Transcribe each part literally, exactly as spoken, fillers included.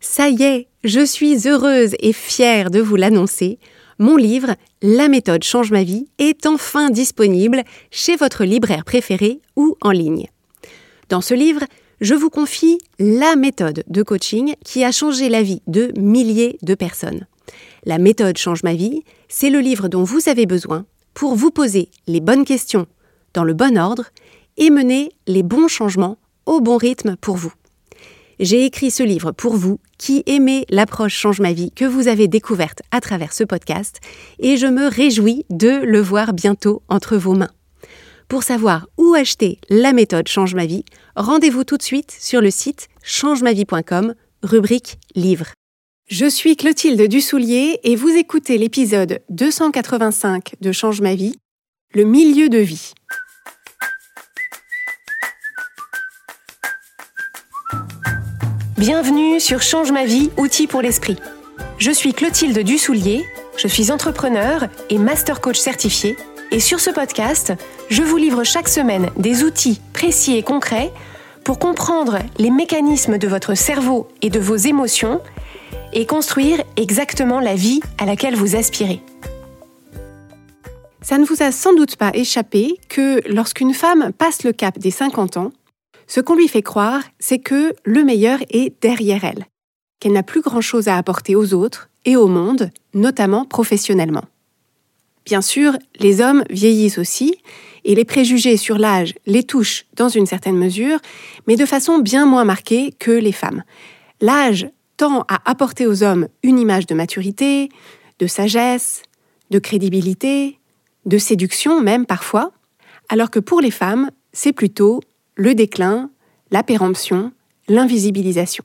Ça y est, je suis heureuse et fière de vous l'annoncer. Mon livre « La méthode change ma vie » est enfin disponible chez votre libraire préféré ou en ligne. Dans ce livre, je vous confie la méthode de coaching qui a changé la vie de milliers de personnes. La méthode change ma vie, c'est le livre dont vous avez besoin pour vous poser les bonnes questions dans le bon ordre et mener les bons changements au bon rythme pour vous. J'ai écrit ce livre pour vous qui aimez l'approche Change ma vie que vous avez découverte à travers ce podcast et je me réjouis de le voir bientôt entre vos mains. Pour savoir où acheter la méthode Change ma vie, rendez-vous tout de suite sur le site change ma vie point com, rubrique livre. Je suis Clotilde Dussoulier et vous écoutez l'épisode deux cent quatre-vingt-cinq de Change ma vie, le milieu de vie. Bienvenue sur Change ma vie, outils pour l'esprit. Je suis Clotilde Dussoulier, je suis entrepreneur et master coach certifié et sur ce podcast, je vous livre chaque semaine des outils précis et concrets pour comprendre les mécanismes de votre cerveau et de vos émotions et construire exactement la vie à laquelle vous aspirez. Ça ne vous a sans doute pas échappé que lorsqu'une femme passe le cap des cinquante ans, ce qu'on lui fait croire, c'est que le meilleur est derrière elle, qu'elle n'a plus grand-chose à apporter aux autres et au monde, notamment professionnellement. Bien sûr, les hommes vieillissent aussi, et les préjugés sur l'âge les touchent dans une certaine mesure, mais de façon bien moins marquée que les femmes. L'âge tend à apporter aux hommes une image de maturité, de sagesse, de crédibilité, de séduction même parfois, alors que pour les femmes, c'est plutôt le déclin, la péremption, l'invisibilisation.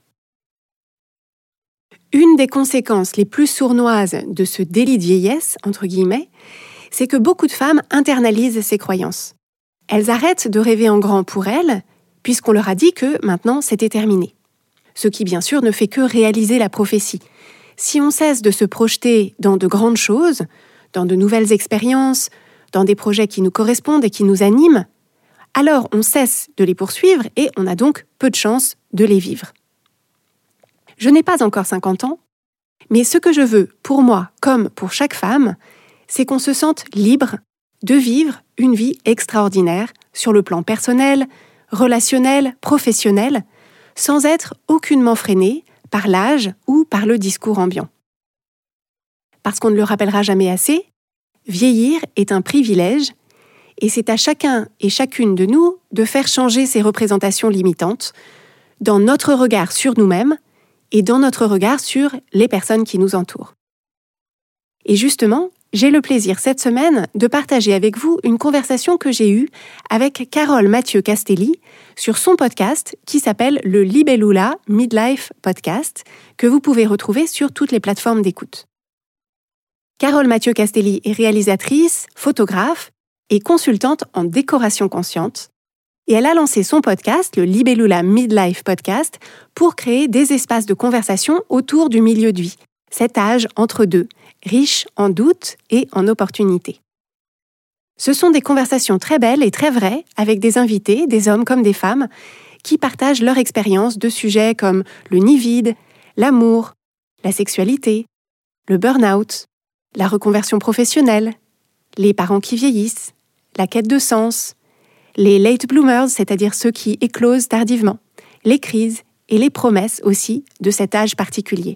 Une des conséquences les plus sournoises de ce délit de vieillesse, entre guillemets, c'est que beaucoup de femmes internalisent ces croyances. Elles arrêtent de rêver en grand pour elles, puisqu'on leur a dit que maintenant c'était terminé. Ce qui bien sûr ne fait que réaliser la prophétie. Si on cesse de se projeter dans de grandes choses, dans de nouvelles expériences, dans des projets qui nous correspondent et qui nous animent, alors on cesse de les poursuivre et on a donc peu de chances de les vivre. Je n'ai pas encore cinquante ans, mais ce que je veux, pour moi comme pour chaque femme, c'est qu'on se sente libre de vivre une vie extraordinaire sur le plan personnel, relationnel, professionnel, sans être aucunement freiné par l'âge ou par le discours ambiant. Parce qu'on ne le rappellera jamais assez, vieillir est un privilège et c'est à chacun et chacune de nous de faire changer ces représentations limitantes dans notre regard sur nous-mêmes et dans notre regard sur les personnes qui nous entourent. Et justement, j'ai le plaisir cette semaine de partager avec vous une conversation que j'ai eue avec Carole Mathieu Castelli sur son podcast qui s'appelle le Libellula Midlife Podcast, que vous pouvez retrouver sur toutes les plateformes d'écoute. Carole Mathieu Castelli est réalisatrice, photographe et consultante en décoration consciente, et elle a lancé son podcast, le Libellula Midlife Podcast, pour créer des espaces de conversation autour du milieu de vie, cet âge entre deux, riche en doutes et en opportunités. Ce sont des conversations très belles et très vraies, avec des invités, des hommes comme des femmes, qui partagent leur expérience de sujets comme le nid vide, l'amour, la sexualité, le burn-out, la reconversion professionnelle, les parents qui vieillissent, la quête de sens, les late bloomers, c'est-à-dire ceux qui éclosent tardivement, les crises et les promesses aussi de cet âge particulier.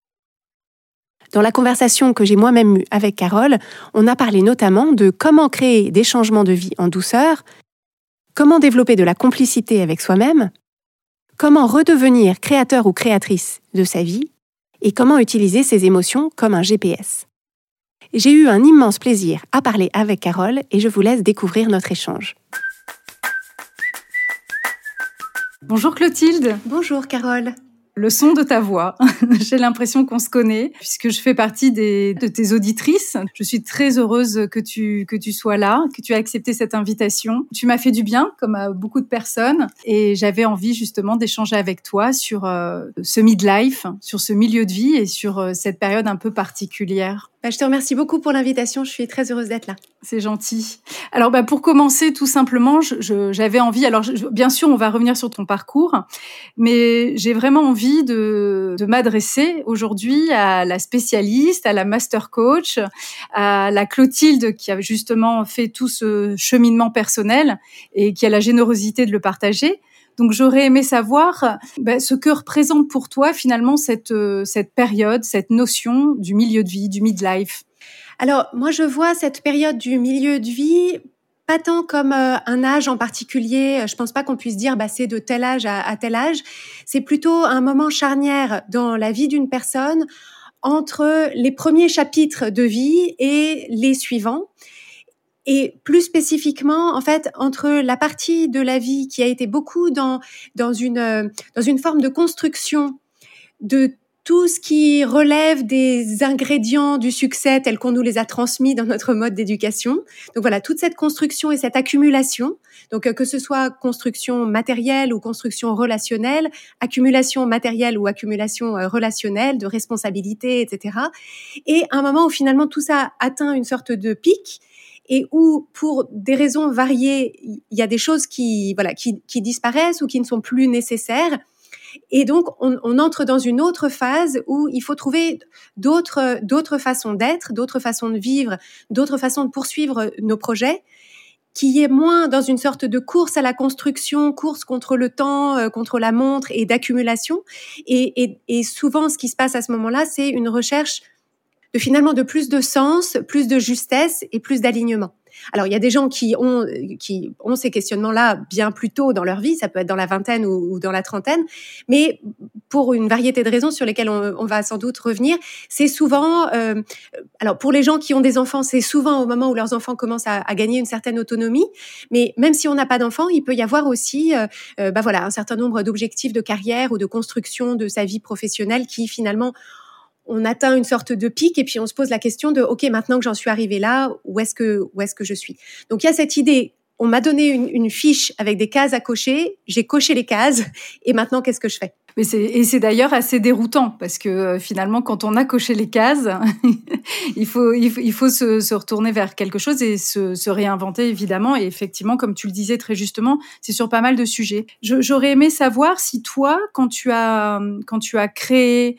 Dans la conversation que j'ai moi-même eue avec Carole, on a parlé notamment de comment créer des changements de vie en douceur, comment développer de la complicité avec soi-même, comment redevenir créateur ou créatrice de sa vie et comment utiliser ses émotions comme un G P S. J'ai eu un immense plaisir à parler avec Carole et je vous laisse découvrir notre échange. Bonjour Clotilde. Bonjour Carole. Le son de ta voix, j'ai l'impression qu'on se connaît puisque je fais partie des, de tes auditrices. Je suis très heureuse que tu, que tu sois là, que tu aies accepté cette invitation. Tu m'as fait du bien, comme à beaucoup de personnes, et j'avais envie justement d'échanger avec toi sur euh, ce midlife, sur ce milieu de vie et sur euh, cette période un peu particulière. Bah, je te remercie beaucoup pour l'invitation. Je suis très heureuse d'être là. C'est gentil. Alors, bah, pour commencer, tout simplement, je, je, j'avais envie. Alors, je, bien sûr, on va revenir sur ton parcours, mais j'ai vraiment envie de, de m'adresser aujourd'hui à la spécialiste, à la master coach, à la Clotilde qui a justement fait tout ce cheminement personnel et qui a la générosité de le partager. Donc, j'aurais aimé savoir bah, ce que représente pour toi finalement cette cette période, cette notion du milieu de vie, du midlife. Alors, moi, je vois cette période du milieu de vie pas tant comme euh, un âge en particulier. Je pense pas qu'on puisse dire bah, c'est de tel âge à, à tel âge. C'est plutôt un moment charnière dans la vie d'une personne entre les premiers chapitres de vie et les suivants. Et plus spécifiquement, en fait, entre la partie de la vie qui a été beaucoup dans, dans, une, dans une forme de construction de tout ce qui relève des ingrédients du succès tels qu'on nous les a transmis dans notre mode d'éducation. Donc voilà, toute cette construction et cette accumulation, donc que ce soit construction matérielle ou construction relationnelle, accumulation matérielle ou accumulation relationnelle, de responsabilité, et cetera. Et un moment où finalement tout ça atteint une sorte de pic, et où, pour des raisons variées, il y a des choses qui, voilà, qui, qui disparaissent ou qui ne sont plus nécessaires. Et donc, on, on entre dans une autre phase où il faut trouver d'autres, d'autres façons d'être, d'autres façons de vivre, d'autres façons de poursuivre nos projets, qui est moins dans une sorte de course à la construction, course contre le temps, euh, contre la montre et d'accumulation. Et, et, et souvent, ce qui se passe à ce moment-là, c'est une recherche de finalement de plus de sens, plus de justesse et plus d'alignement. Alors, il y a des gens qui ont, qui ont ces questionnements-là bien plus tôt dans leur vie, ça peut être dans la vingtaine ou, ou dans la trentaine, mais pour une variété de raisons sur lesquelles on, on va sans doute revenir, c'est souvent, euh, alors pour les gens qui ont des enfants, c'est souvent au moment où leurs enfants commencent à, à gagner une certaine autonomie, mais même si on n'a pas d'enfants, il peut y avoir aussi euh, euh, bah voilà, un certain nombre d'objectifs de carrière ou de construction de sa vie professionnelle qui finalement on atteint une sorte de pic et puis on se pose la question de ok, maintenant que j'en suis arrivée là, où est-ce que où est-ce que je suis? Donc il y a cette idée, on m'a donné une, une fiche avec des cases à cocher, j'ai coché les cases et maintenant qu'est-ce que je fais? Mais c'est, et c'est d'ailleurs assez déroutant parce que euh, finalement, quand on a coché les cases, il faut, il faut, il faut se, se retourner vers quelque chose et se, se réinventer évidemment. Et effectivement, comme tu le disais très justement, c'est sur pas mal de sujets. Je, j'aurais aimé savoir si toi, quand tu as, quand tu as créé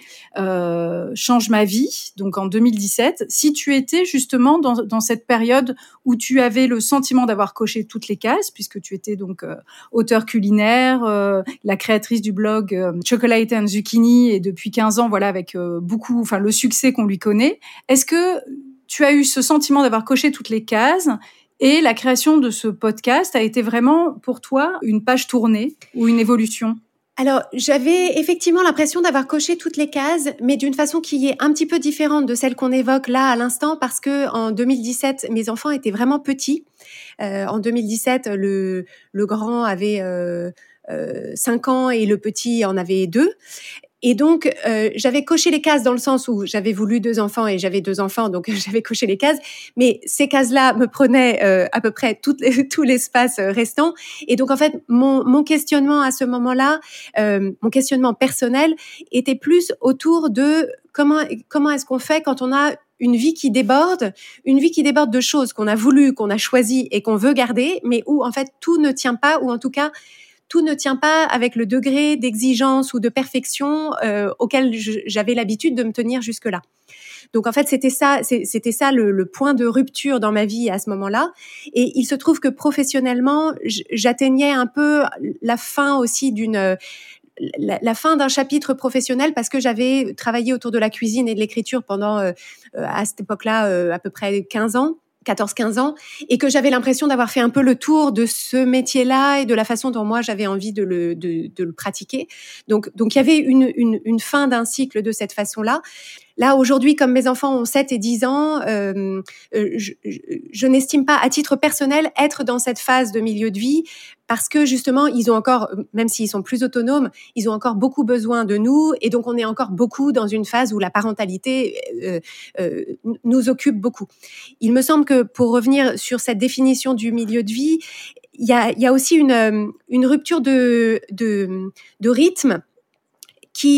euh, Change ma vie, donc en deux mille dix-sept, si tu étais justement dans, dans cette période où tu avais le sentiment d'avoir coché toutes les cases, puisque tu étais donc euh, auteur culinaire, euh, la créatrice du blog euh, Chocolate and Zucchini et depuis quinze ans, voilà, avec euh, beaucoup, enfin le succès qu'on lui connaît. Est-ce que tu as eu ce sentiment d'avoir coché toutes les cases et la création de ce podcast a été vraiment pour toi une page tournée ou une évolution? Alors, j'avais effectivement l'impression d'avoir coché toutes les cases, mais d'une façon qui est un petit peu différente de celle qu'on évoque là à l'instant, parce que en deux mille dix-sept, mes enfants étaient vraiment petits. Euh, en deux mille dix-sept, le, le grand avait euh, euh, cinq ans et le petit en avait deux. Et donc, euh, j'avais coché les cases dans le sens où j'avais voulu deux enfants et j'avais deux enfants, donc j'avais coché les cases. Mais ces cases-là me prenaient euh, à peu près tout, tout l'espace restant. Et donc, en fait, mon, mon questionnement à ce moment-là, euh, mon questionnement personnel, était plus autour de comment comment est-ce qu'on fait quand on a une vie qui déborde, une vie qui déborde de choses qu'on a voulu, qu'on a choisi et qu'on veut garder, mais où en fait tout ne tient pas, ou en tout cas tout ne tient pas avec le degré d'exigence ou de perfection euh, auquel je, j'avais l'habitude de me tenir jusque-là. Donc en fait, c'était ça, c'était ça le, le point de rupture dans ma vie à ce moment-là. Et il se trouve que professionnellement, j'atteignais un peu la fin aussi d'une la, la fin d'un chapitre professionnel parce que j'avais travaillé autour de la cuisine et de l'écriture pendant euh, à cette époque-là euh, à peu près quinze ans. quatorze quinze ans, et que j'avais l'impression d'avoir fait un peu le tour de ce métier-là et de la façon dont moi j'avais envie de le, de, de le pratiquer. Donc, donc il y avait une, une, une fin d'un cycle de cette façon-là. Là, aujourd'hui, comme mes enfants ont sept et dix ans, euh, je, je, je n'estime pas, à titre personnel, être dans cette phase de milieu de vie parce que, justement, ils ont encore, même s'ils sont plus autonomes, ils ont encore beaucoup besoin de nous et donc on est encore beaucoup dans une phase où la parentalité euh, euh, nous occupe beaucoup. Il me semble que, pour revenir sur cette définition du milieu de vie, il y a, il y a aussi une, une rupture de, de, de rythme qui,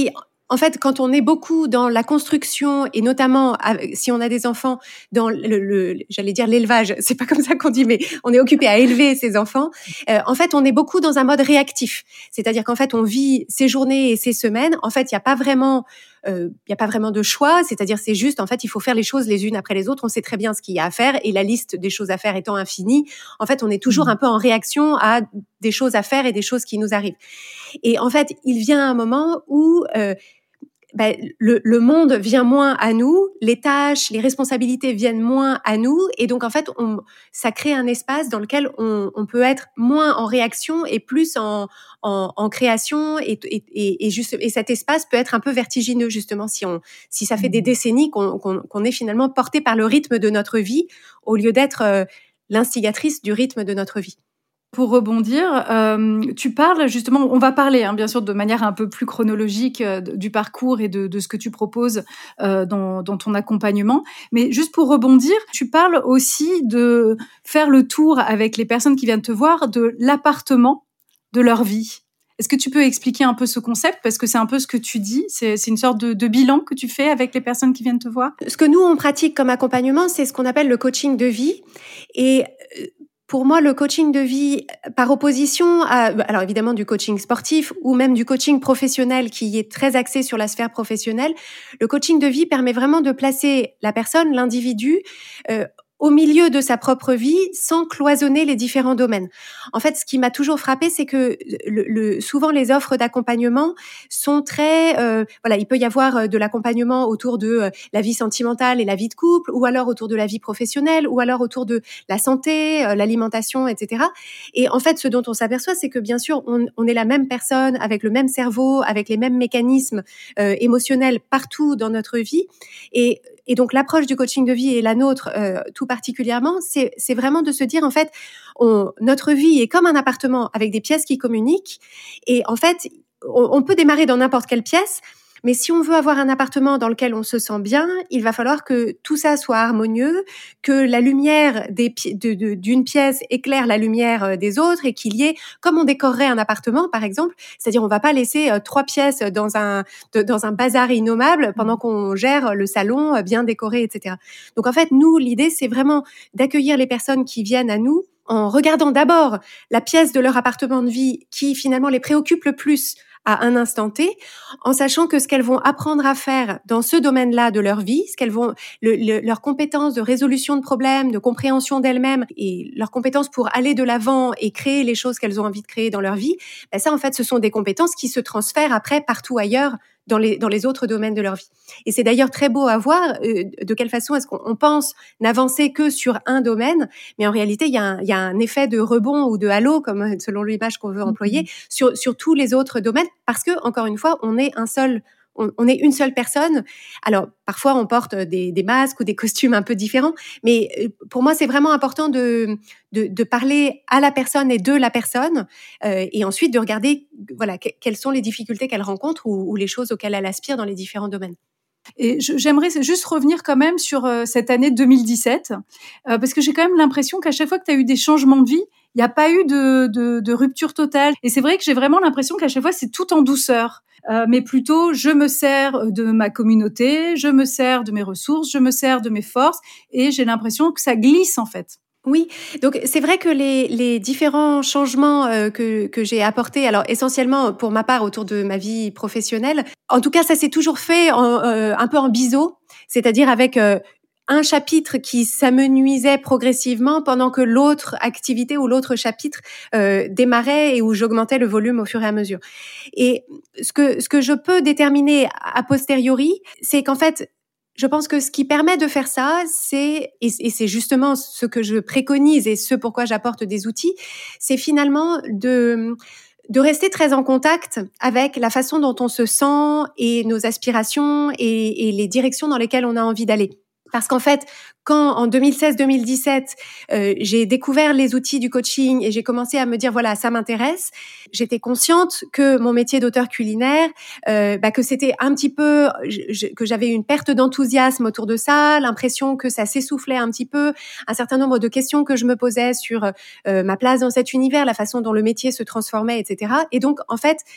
En fait, quand on est beaucoup dans la construction et notamment si on a des enfants dans le, le j'allais dire l'élevage, c'est pas comme ça qu'on dit, mais on est occupé à élever ses enfants. Euh, en fait, on est beaucoup dans un mode réactif, c'est-à-dire qu'en fait, on vit ses journées et ses semaines. En fait, il y a pas vraiment, il euh, y a pas vraiment de choix, c'est-à-dire c'est juste, en fait, il faut faire les choses les unes après les autres. On sait très bien ce qu'il y a à faire et la liste des choses à faire étant infinie, en fait, on est toujours un peu en réaction à des choses à faire et des choses qui nous arrivent. Et en fait, il vient un moment où euh, Ben, le, le monde vient moins à nous, les tâches, les responsabilités viennent moins à nous, et donc en fait, on, ça crée un espace dans lequel on, on peut être moins en réaction et plus en, en, en création, et, et, et, juste, et cet espace peut être un peu vertigineux justement si on, si ça fait des décennies qu'on, qu'on, qu'on est finalement porté par le rythme de notre vie au lieu d'être euh, l'instigatrice du rythme de notre vie. Pour rebondir, euh, tu parles justement, on va parler hein, bien sûr de manière un peu plus chronologique euh, du parcours et de, de ce que tu proposes euh, dans, dans ton accompagnement. Mais juste pour rebondir, tu parles aussi de faire le tour avec les personnes qui viennent te voir de l'appartement de leur vie. Est-ce que tu peux expliquer un peu ce concept? Parce que c'est un peu ce que tu dis, c'est, c'est une sorte de, de bilan que tu fais avec les personnes qui viennent te voir. Ce que nous, on pratique comme accompagnement, c'est ce qu'on appelle le coaching de vie. Et pour moi, le coaching de vie, par opposition à, alors évidemment du coaching sportif ou même du coaching professionnel qui est très axé sur la sphère professionnelle, le coaching de vie permet vraiment de placer la personne, l'individu, euh, au milieu de sa propre vie, sans cloisonner les différents domaines. En fait, ce qui m'a toujours frappé, c'est que le, le, souvent les offres d'accompagnement sont très, euh, voilà, il peut y avoir de l'accompagnement autour de euh, la vie sentimentale et la vie de couple, ou alors autour de la vie professionnelle, ou alors autour de la santé, euh, l'alimentation, et cetera. Et en fait, ce dont on s'aperçoit, c'est que bien sûr, on, on est la même personne, avec le même cerveau, avec les mêmes mécanismes euh, émotionnels partout dans notre vie, et Et donc, l'approche du coaching de vie et la nôtre, euh, tout particulièrement, c'est, c'est vraiment de se dire, en fait, on, notre vie est comme un appartement avec des pièces qui communiquent. Et en fait, on, on peut démarrer dans n'importe quelle pièce, mais si on veut avoir un appartement dans lequel on se sent bien, il va falloir que tout ça soit harmonieux, que la lumière des, de, de, d'une pièce éclaire la lumière des autres et qu'il y ait, comme on décorerait un appartement, par exemple, c'est-à-dire on va pas laisser euh, trois pièces dans un, de, dans un bazar innommable pendant qu'on gère le salon bien décoré, et cetera. Donc en fait, nous, l'idée, c'est vraiment d'accueillir les personnes qui viennent à nous en regardant d'abord la pièce de leur appartement de vie qui finalement les préoccupe le plus à un instant T, en sachant que ce qu'elles vont apprendre à faire dans ce domaine-là de leur vie, ce qu'elles vont, le, le, leurs compétences de résolution de problèmes, de compréhension d'elles-mêmes et leurs compétences pour aller de l'avant et créer les choses qu'elles ont envie de créer dans leur vie, ben ça, en fait, ce sont des compétences qui se transfèrent après partout ailleurs dans les, dans les autres domaines de leur vie. Et c'est d'ailleurs très beau à voir euh, de quelle façon est-ce qu'on on pense n'avancer que sur un domaine, mais en réalité, il y a un, il y a un effet de rebond ou de halo, comme selon l'image qu'on veut employer, mm-hmm. sur, sur tous les autres domaines, parce que, encore une fois, on est un seul On, on est une seule personne. Alors, parfois, on porte des, des masques ou des costumes un peu différents, mais pour moi, c'est vraiment important de, de, de parler à la personne et de la personne, euh, et ensuite de regarder, voilà, que, quelles sont les difficultés qu'elle rencontre ou, ou les choses auxquelles elle aspire dans les différents domaines. Et je, j'aimerais juste revenir quand même sur euh, cette année deux mille dix-sept, euh, parce que j'ai quand même l'impression qu'à chaque fois que tu as eu des changements de vie, il n'y a pas eu de, de, de rupture totale. Et c'est vrai que j'ai vraiment l'impression qu'à chaque fois, c'est tout en douceur. Euh, mais plutôt, je me sers de ma communauté, je me sers de mes ressources, je me sers de mes forces, et j'ai l'impression que ça glisse en fait. Oui, donc c'est vrai que les, les différents changements euh, que, que j'ai apportés, alors essentiellement pour ma part autour de ma vie professionnelle, en tout cas ça s'est toujours fait en, euh, un peu en biseau, c'est-à-dire avec euh, un chapitre qui s'amenuisait progressivement pendant que l'autre activité ou l'autre chapitre euh, démarrait et où j'augmentais le volume au fur et à mesure. Et ce que, ce que je peux déterminer a posteriori, c'est qu'en fait, je pense que ce qui permet de faire ça, c'est, et, et c'est justement ce que je préconise et ce pourquoi j'apporte des outils, c'est finalement de, de rester très en contact avec la façon dont on se sent et nos aspirations et, et les directions dans lesquelles on a envie d'aller. Parce qu'en fait, quand en deux mille seize deux mille dix-sept, euh, j'ai découvert les outils du coaching et j'ai commencé à me dire, voilà, ça m'intéresse, j'étais consciente que mon métier d'auteur culinaire, euh, bah, que c'était un petit peu, je, que j'avais une perte d'enthousiasme autour de ça, l'impression que ça s'essoufflait un petit peu, un certain nombre de questions que je me posais sur euh, ma place dans cet univers, la façon dont le métier se transformait, et cetera. Et donc, en fait,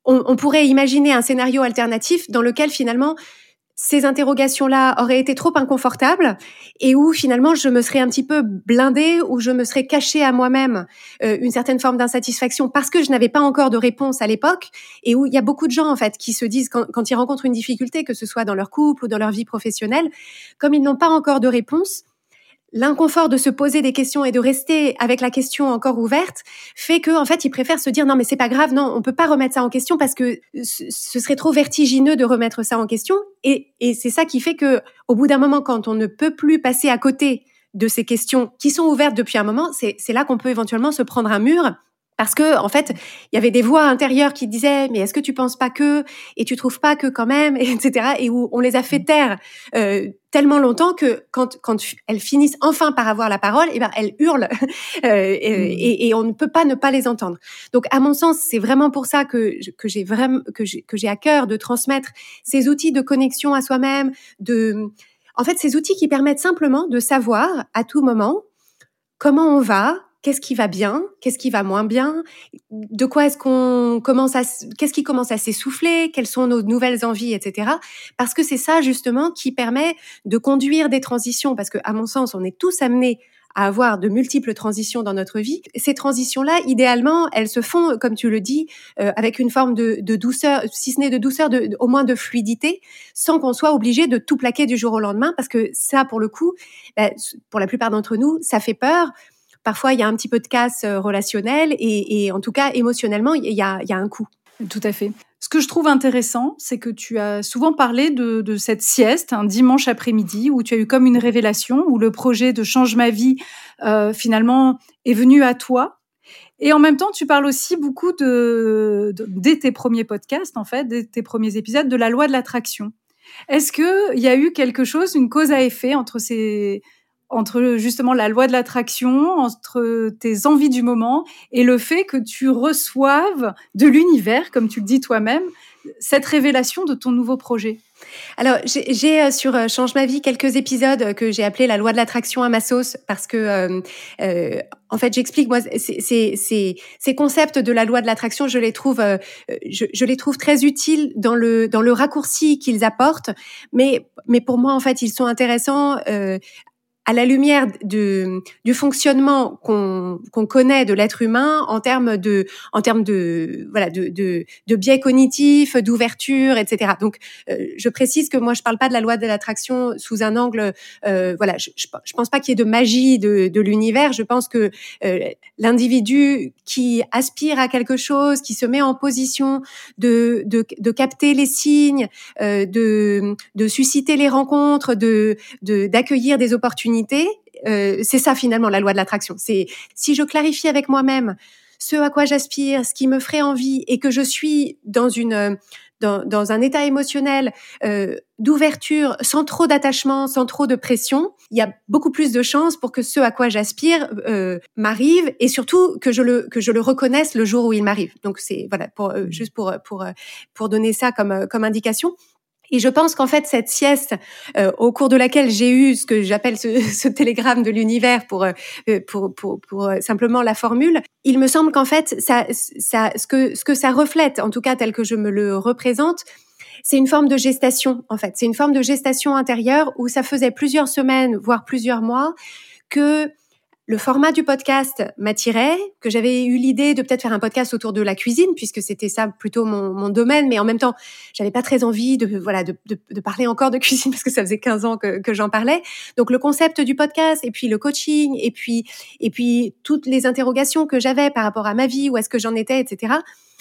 on, on pourrait imaginer un scénario alternatif dans lequel finalement ces interrogations-là auraient été trop inconfortables et où finalement je me serais un petit peu blindée, où je me serais cachée à moi-même euh, une certaine forme d'insatisfaction parce que je n'avais pas encore de réponse à l'époque, et où il y a beaucoup de gens en fait qui se disent quand, quand ils rencontrent une difficulté, que ce soit dans leur couple ou dans leur vie professionnelle, comme ils n'ont pas encore de réponse, l'inconfort de se poser des questions et de rester avec la question encore ouverte fait que, en fait, ils préfèrent se dire non, mais c'est pas grave, non, on peut pas remettre ça en question parce que ce serait trop vertigineux de remettre ça en question. Et, et c'est ça qui fait que, au bout d'un moment, quand on ne peut plus passer à côté de ces questions qui sont ouvertes depuis un moment, c'est, c'est là qu'on peut éventuellement se prendre un mur. Parce que, en fait, il y avait des voix intérieures qui disaient, mais est-ce que tu penses pas que, et tu trouves pas que quand même, et cetera. Et où on les a fait taire euh, tellement longtemps que quand quand elles finissent enfin par avoir la parole, et ben elles hurlent euh, et, et on ne peut pas ne pas les entendre. Donc, à mon sens, c'est vraiment pour ça que que j'ai vraiment que j'ai que j'ai à cœur de transmettre ces outils de connexion à soi-même, de, en fait, ces outils qui permettent simplement de savoir à tout moment comment on va. Qu'est-ce qui va bien? Qu'est-ce qui va moins bien? De quoi est-ce qu'on commence à, qu'est-ce qui commence à s'essouffler? Quelles sont nos nouvelles envies, et cetera. Parce que c'est ça, justement, qui permet de conduire des transitions. Parce que, à mon sens, on est tous amenés à avoir de multiples transitions dans notre vie. Ces transitions-là, idéalement, elles se font, comme tu le dis, euh, avec une forme de, de douceur, si ce n'est de douceur, de, de, au moins de fluidité, sans qu'on soit obligé de tout plaquer du jour au lendemain. Parce que ça, pour le coup, bah, pour la plupart d'entre nous, ça fait peur. Parfois, il y a un petit peu de casse relationnelle et, et en tout cas, émotionnellement, il y a, il y a un coup. Tout à fait. Ce que je trouve intéressant, c'est que tu as souvent parlé de, de cette sieste, un dimanche après-midi, où tu as eu comme une révélation, où le projet de Change ma vie, euh, finalement, est venu à toi. Et en même temps, tu parles aussi beaucoup, de, de, dès tes premiers podcasts, en fait, dès tes premiers épisodes, de la loi de l'attraction. Est-ce qu'il y a eu quelque chose, une cause à effet entre ces... entre justement la loi de l'attraction, entre tes envies du moment et le fait que tu reçoives de l'univers, comme tu le dis toi-même, cette révélation de ton nouveau projet? Alors, j'ai, j'ai sur euh, Change ma vie quelques épisodes que j'ai appelés la loi de l'attraction à ma sauce parce que, euh, euh, en fait, j'explique, moi, c'est, c'est, c'est, ces concepts de la loi de l'attraction, je les trouve, euh, je, je les trouve très utiles dans le dans le raccourci qu'ils apportent, mais mais pour moi, en fait, ils sont intéressants. Euh, à la lumière de, du fonctionnement qu'on, qu'on connaît de l'être humain en termes de, en termes de, voilà, de, de, de biais cognitifs, d'ouverture, et cetera. Donc, euh, je précise que moi, je parle pas de la loi de l'attraction sous un angle, euh, voilà, je, je, je pense pas qu'il y ait de magie de, de l'univers. Je pense que euh, l'individu qui aspire à quelque chose, qui se met en position de, de, de capter les signes, euh, de, de susciter les rencontres, de, de, d'accueillir des opportunités. Euh, c'est ça finalement la loi de l'attraction. C'est si je clarifie avec moi-même ce à quoi j'aspire, ce qui me ferait envie, et que je suis dans une dans, dans un état émotionnel euh, d'ouverture, sans trop d'attachement, sans trop de pression, il y a beaucoup plus de chances pour que ce à quoi j'aspire euh, m'arrive, et surtout que je le que je le reconnaisse le jour où il m'arrive. Donc c'est voilà pour euh, juste pour pour pour donner ça comme comme indication. Et je pense qu'en fait, cette sieste, euh, au cours de laquelle j'ai eu ce que j'appelle ce, ce télégramme de l'univers pour, euh, pour, pour, pour euh, simplement la formule, il me semble qu'en fait, ça, ça, ce que, ce que ça reflète, en tout cas tel que je me le représente, c'est une forme de gestation, en fait. C'est une forme de gestation intérieure où ça faisait plusieurs semaines, voire plusieurs mois, que le format du podcast m'attirait, que j'avais eu l'idée de peut-être faire un podcast autour de la cuisine, puisque c'était ça plutôt mon, mon domaine, mais en même temps, j'avais pas très envie de voilà de, de, de parler encore de cuisine parce que ça faisait quinze ans que, que j'en parlais. Donc le concept du podcast, et puis le coaching, et puis et puis toutes les interrogations que j'avais par rapport à ma vie, où est-ce que j'en étais, et cetera.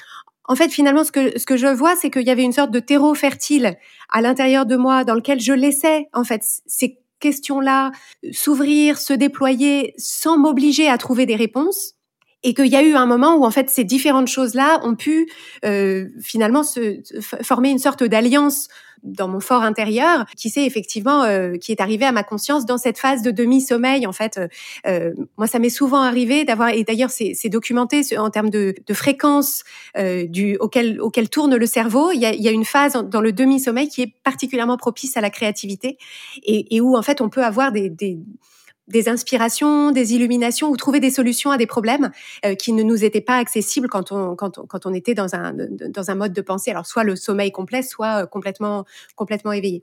En fait, finalement, ce que ce que je vois, c'est qu'il y avait une sorte de terreau fertile à l'intérieur de moi, dans lequel je laissais en fait ces questions-là s'ouvrir, se déployer, sans m'obliger à trouver des réponses, et qu'il y a eu un moment où en fait ces différentes choses-là ont pu euh, finalement se, se former une sorte d'alliance dans mon fort intérieur, qui s'est effectivement euh, qui est arrivé à ma conscience dans cette phase de demi-sommeil. En fait, euh, moi ça m'est souvent arrivé d'avoir, et d'ailleurs c'est, c'est documenté en termes de, de fréquence euh, du auquel auquel tourne le cerveau. Il y a, il y a une phase dans le demi-sommeil qui est particulièrement propice à la créativité, et, et où en fait on peut avoir des, des des inspirations, des illuminations ou trouver des solutions à des problèmes euh, qui ne nous étaient pas accessibles quand on quand on, quand on était dans un dans un mode de pensée. Alors soit le sommeil complet, soit euh, complètement complètement éveillé.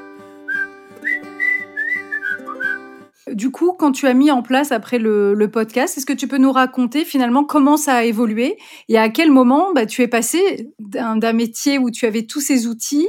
Du coup, quand tu as mis en place après le, le podcast, est-ce que tu peux nous raconter finalement comment ça a évolué et à quel moment bah, tu es passé d'un, d'un métier où tu avais tous ces outils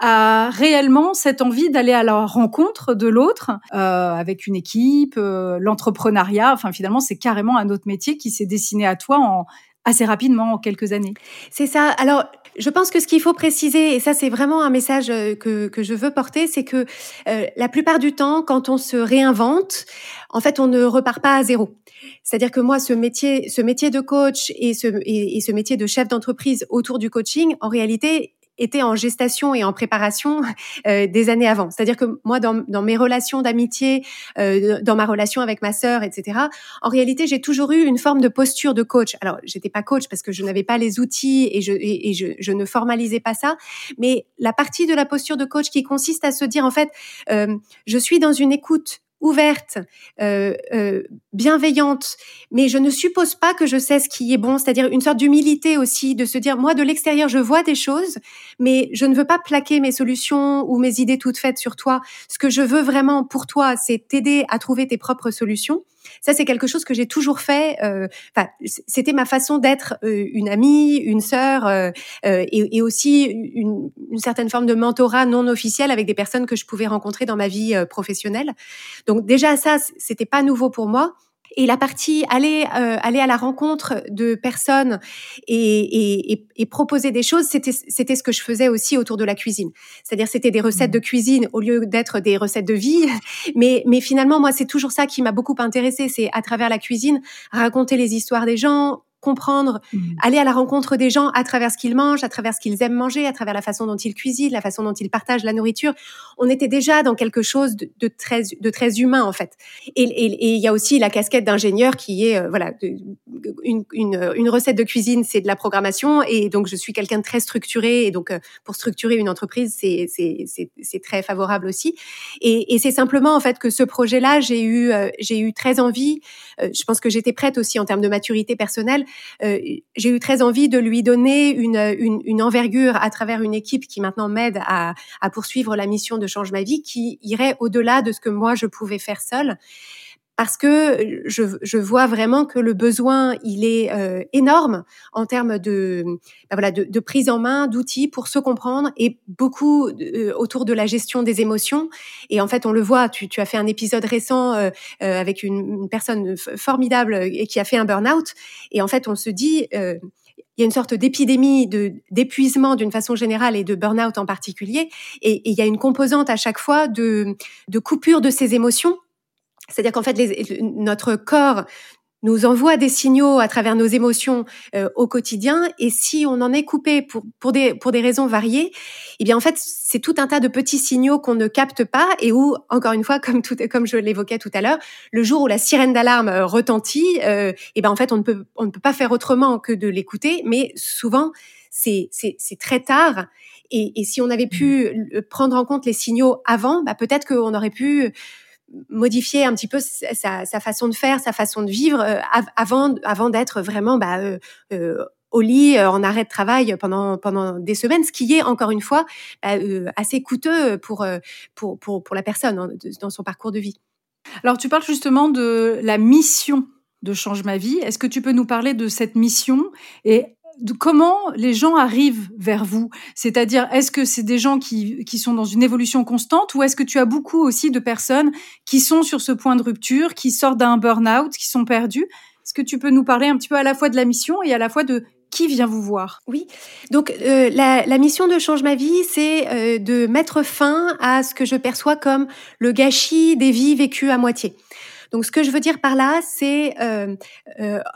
à réellement cette envie d'aller à la rencontre de l'autre euh, avec une équipe, euh, l'entrepreneuriat. Enfin, finalement, c'est carrément un autre métier qui s'est dessiné à toi en assez rapidement, en quelques années. C'est ça. Alors, je pense que ce qu'il faut préciser, et ça c'est vraiment un message que, que je veux porter, c'est que euh, la plupart du temps, quand on se réinvente, en fait, on ne repart pas à zéro. C'est-à-dire que moi, ce métier, ce métier de coach et ce, et, et ce métier de chef d'entreprise autour du coaching, en réalité, était en gestation et en préparation euh, des années avant. C'est-à-dire que moi, dans, dans mes relations d'amitié, euh, dans ma relation avec ma sœur, et cetera, en réalité, j'ai toujours eu une forme de posture de coach. Alors, j'étais pas coach parce que je n'avais pas les outils et je, et, et je, je ne formalisais pas ça, mais la partie de la posture de coach qui consiste à se dire, en fait, euh, je suis dans une écoute ouverte, euh, euh, bienveillante, mais je ne suppose pas que je sais ce qui est bon, c'est-à-dire une sorte d'humilité aussi, de se dire, moi, de l'extérieur, je vois des choses, mais je ne veux pas plaquer mes solutions ou mes idées toutes faites sur toi. Ce que je veux vraiment pour toi, c'est t'aider à trouver tes propres solutions. Ça, c'est quelque chose que j'ai toujours fait. Euh, enfin, c'était ma façon d'être euh, une amie, une sœur, euh, euh, et, et aussi une, une certaine forme de mentorat non officiel avec des personnes que je pouvais rencontrer dans ma vie euh, professionnelle. Donc déjà, ça, c'était pas nouveau pour moi. Et la partie aller euh, aller à la rencontre de personnes et, et, et, et proposer des choses, c'était c'était ce que je faisais aussi autour de la cuisine. C'est-à-dire c'était des recettes de cuisine au lieu d'être des recettes de vie. Mais mais finalement moi c'est toujours ça qui m'a beaucoup intéressée, c'est à travers la cuisine raconter les histoires des gens, comprendre, mmh. aller à la rencontre des gens à travers ce qu'ils mangent, à travers ce qu'ils aiment manger, à travers la façon dont ils cuisinent, la façon dont ils partagent la nourriture. On était déjà dans quelque chose de, de très de très humain en fait. Et et il y a aussi la casquette d'ingénieur qui est euh, voilà de, une une une recette de cuisine, c'est de la programmation et donc je suis quelqu'un de très structuré et donc euh, pour structurer une entreprise, c'est c'est c'est c'est très favorable aussi. Et et c'est simplement en fait que ce projet-là, j'ai eu euh, j'ai eu très envie, euh, je pense que j'étais prête aussi en termes de maturité personnelle. Euh, j'ai eu très envie de lui donner une, une, une envergure à travers une équipe qui maintenant m'aide à, à poursuivre la mission de Change ma vie, qui irait au-delà de ce que moi je pouvais faire seule. Parce que je, je vois vraiment que le besoin, il est euh, énorme en termes de, ben voilà, de, de prise en main, d'outils pour se comprendre et beaucoup euh, autour de la gestion des émotions. Et en fait, on le voit, tu, tu as fait un épisode récent euh, euh, avec une, une personne formidable et qui a fait un burn-out. Et en fait, on se dit... Euh, il y a une sorte d'épidémie de, d'épuisement d'une façon générale et de burn-out en particulier. Et, et il y a une composante à chaque fois de, de coupure de ces émotions. C'est-à-dire qu'en fait, les, notre corps nous envoie des signaux à travers nos émotions euh, au quotidien, et si on en est coupé pour pour des pour des raisons variées, eh bien en fait c'est tout un tas de petits signaux qu'on ne capte pas et où encore une fois comme tout comme je l'évoquais tout à l'heure, le jour où la sirène d'alarme retentit, euh, eh ben en fait on ne peut on ne peut pas faire autrement que de l'écouter, mais souvent c'est c'est c'est très tard. Et, et si on avait pu prendre en compte les signaux avant, bah peut-être qu'on aurait pu modifier un petit peu sa, sa façon de faire, sa façon de vivre euh, avant, avant d'être vraiment bah, euh, euh, au lit, euh, en arrêt de travail pendant, pendant des semaines, ce qui est encore une fois bah, euh, assez coûteux pour, pour, pour, pour la personne hein, dans son parcours de vie. Alors tu parles justement de la mission de Change ma vie. Est-ce que tu peux nous parler de cette mission et de comment les gens arrivent vers vous? C'est-à-dire, est-ce que c'est des gens qui, qui sont dans une évolution constante ou est-ce que tu as beaucoup aussi de personnes qui sont sur ce point de rupture, qui sortent d'un burn-out, qui sont perdues? Est-ce que tu peux nous parler un petit peu à la fois de la mission et à la fois de qui vient vous voir? Oui, donc euh, la, la mission de Change ma vie, c'est euh, de mettre fin à ce que je perçois comme le gâchis des vies vécues à moitié. Donc, ce que je veux dire par là, c'est euh, euh,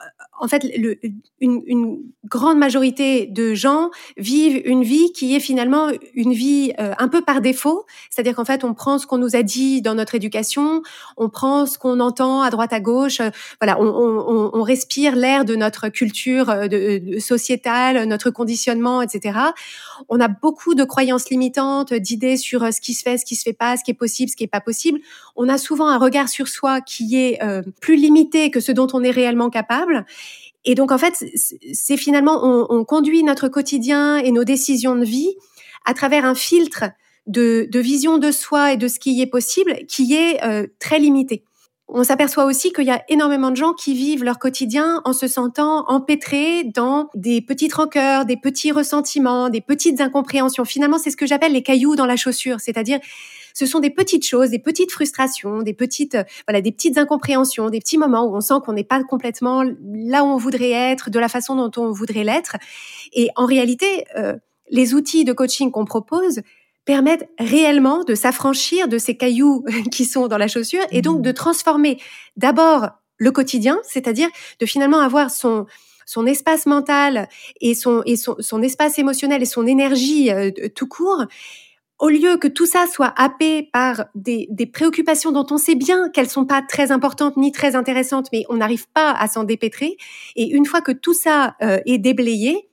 en fait, le, une, une grande majorité de gens vivent une vie qui est finalement une vie euh, un peu par défaut. C'est-à-dire qu'en fait, on prend ce qu'on nous a dit dans notre éducation, on prend ce qu'on entend à droite à gauche. Euh, voilà, on, on, on respire l'air de notre culture de, de sociétale, notre conditionnement, et cetera. On a beaucoup de croyances limitantes, d'idées sur ce qui se fait, ce qui se fait pas, ce qui est possible, ce qui est pas possible. On a souvent un regard sur soi qui est euh, plus limité que ce dont on est réellement capable. Et donc, en fait, c'est finalement, on, on conduit notre quotidien et nos décisions de vie à travers un filtre de, de vision de soi et de ce qui est possible qui est euh, très limité. On s'aperçoit aussi qu'il y a énormément de gens qui vivent leur quotidien en se sentant empêtrés dans des petites rancœurs, des petits ressentiments, des petites incompréhensions. Finalement, c'est ce que j'appelle les cailloux dans la chaussure, c'est-à-dire ce sont des petites choses, des petites frustrations, des petites, euh, voilà, des petites incompréhensions, des petits moments où on sent qu'on n'est pas complètement là où on voudrait être, de la façon dont on voudrait l'être. Et en réalité, euh, les outils de coaching qu'on propose permettent réellement de s'affranchir de ces cailloux qui sont dans la chaussure et donc de transformer d'abord le quotidien, c'est-à-dire de finalement avoir son son espace mental et son et son, son espace émotionnel et son énergie euh, tout court. Au lieu que tout ça soit happé par des, des préoccupations dont on sait bien qu'elles sont pas très importantes ni très intéressantes, mais on n'arrive pas à s'en dépêtrer. Et une fois que tout ça euh, est déblayé,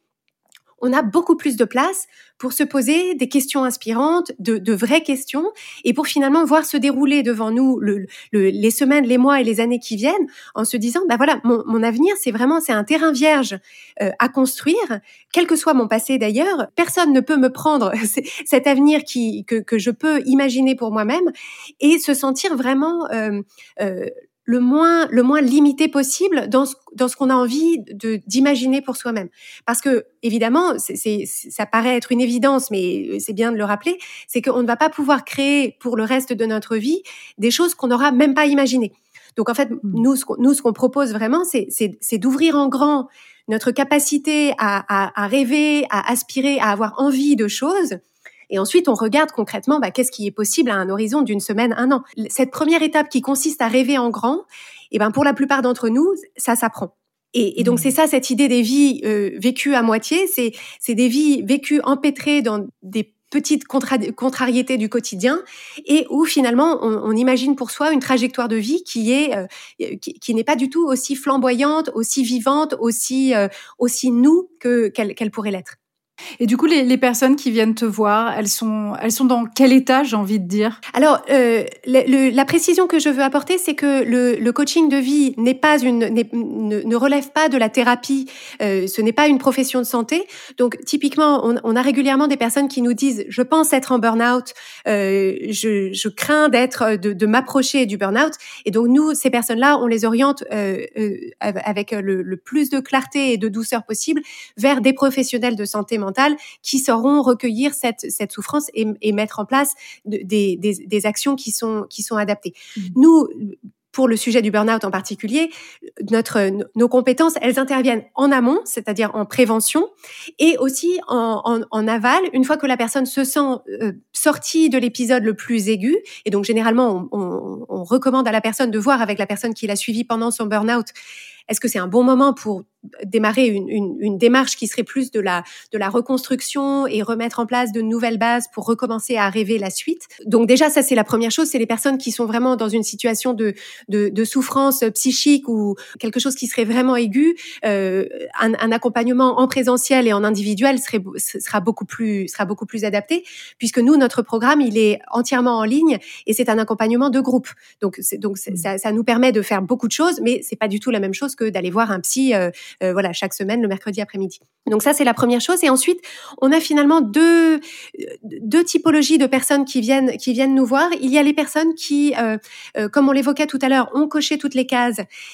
on a beaucoup plus de place pour se poser des questions inspirantes, de, de vraies questions, et pour finalement voir se dérouler devant nous le, le, les semaines, les mois et les années qui viennent, en se disant, bah voilà, mon, mon avenir, c'est vraiment, c'est un terrain vierge euh, à construire, quel que soit mon passé d'ailleurs. Personne ne peut me prendre cet avenir qui, que, que je peux imaginer pour moi-même, et se sentir vraiment euh, euh, le moins le moins limité possible dans ce dans ce qu'on a envie de d'imaginer pour soi-même. Parce que évidemment, c'est, c'est ça paraît être une évidence, mais c'est bien de le rappeler, c'est qu'on ne va pas pouvoir créer pour le reste de notre vie des choses qu'on n'aura même pas imaginées. Donc en fait, nous ce qu'on, nous ce qu'on propose vraiment, c'est c'est c'est d'ouvrir en grand notre capacité à à, à rêver, à aspirer, à avoir envie de choses. Et ensuite, on regarde concrètement bah, qu'est-ce qui est possible à un horizon d'une semaine, un an. Cette première étape qui consiste à rêver en grand, eh ben, pour la plupart d'entre nous, ça s'apprend. Et, et donc, c'est ça, cette idée des vies euh, vécues à moitié. C'est, c'est des vies vécues empêtrées dans des petites contra- contrariétés du quotidien et où finalement, on, on imagine pour soi une trajectoire de vie qui est euh, qui, qui n'est pas du tout aussi flamboyante, aussi vivante, aussi euh, aussi nous que qu'elle, qu'elle pourrait l'être. Et du coup, les, les personnes qui viennent te voir, elles sont, elles sont dans quel état, j'ai envie de dire ? Alors, euh, le, le, la précision que je veux apporter, c'est que le, le coaching de vie n'est pas une, n'est, ne, ne relève pas de la thérapie. Euh, ce n'est pas une profession de santé. Donc, typiquement, on, on a régulièrement des personnes qui nous disent :« Je pense être en burn-out. Euh, je, je crains d'être, de, de m'approcher du burn-out. » Et donc, nous, ces personnes-là, on les oriente euh, euh, avec le, le plus de clarté et de douceur possible vers des professionnels de santé mentale qui sauront recueillir cette, cette souffrance et, et mettre en place de, des, des, des actions qui sont, qui sont adaptées. Mmh. Nous, pour le sujet du burn-out en particulier, notre, nos compétences, elles interviennent en amont, c'est-à-dire en prévention, et aussi en, en, en aval, une fois que la personne se sent euh, sortie de l'épisode le plus aigu. Et donc, généralement, on, on, on recommande à la personne de voir avec la personne qui l'a suivie pendant son burn-out, est-ce que c'est un bon moment pour démarrer une, une, une démarche qui serait plus de la, de la reconstruction et remettre en place de nouvelles bases pour recommencer à rêver la suite. Donc déjà, ça, c'est la première chose. C'est les personnes qui sont vraiment dans une situation de, de, de souffrance psychique ou quelque chose qui serait vraiment aigu. Euh, un, un accompagnement en présentiel et en individuel serait, sera beaucoup plus, sera beaucoup plus adapté, puisque nous, notre programme, il est entièrement en ligne et c'est un accompagnement de groupe. Donc, c'est, donc c'est, ça, ça nous permet de faire beaucoup de choses, mais c'est pas du tout la même chose que d'aller voir un psy euh, euh, voilà, chaque semaine, le mercredi après-midi. Donc ça, c'est la première chose. Et ensuite, on a finalement deux, deux typologies de personnes qui viennent, qui viennent nous voir. Il y a les personnes qui, euh, euh, comme on l'évoquait tout à l'heure, ont coché toutes les cases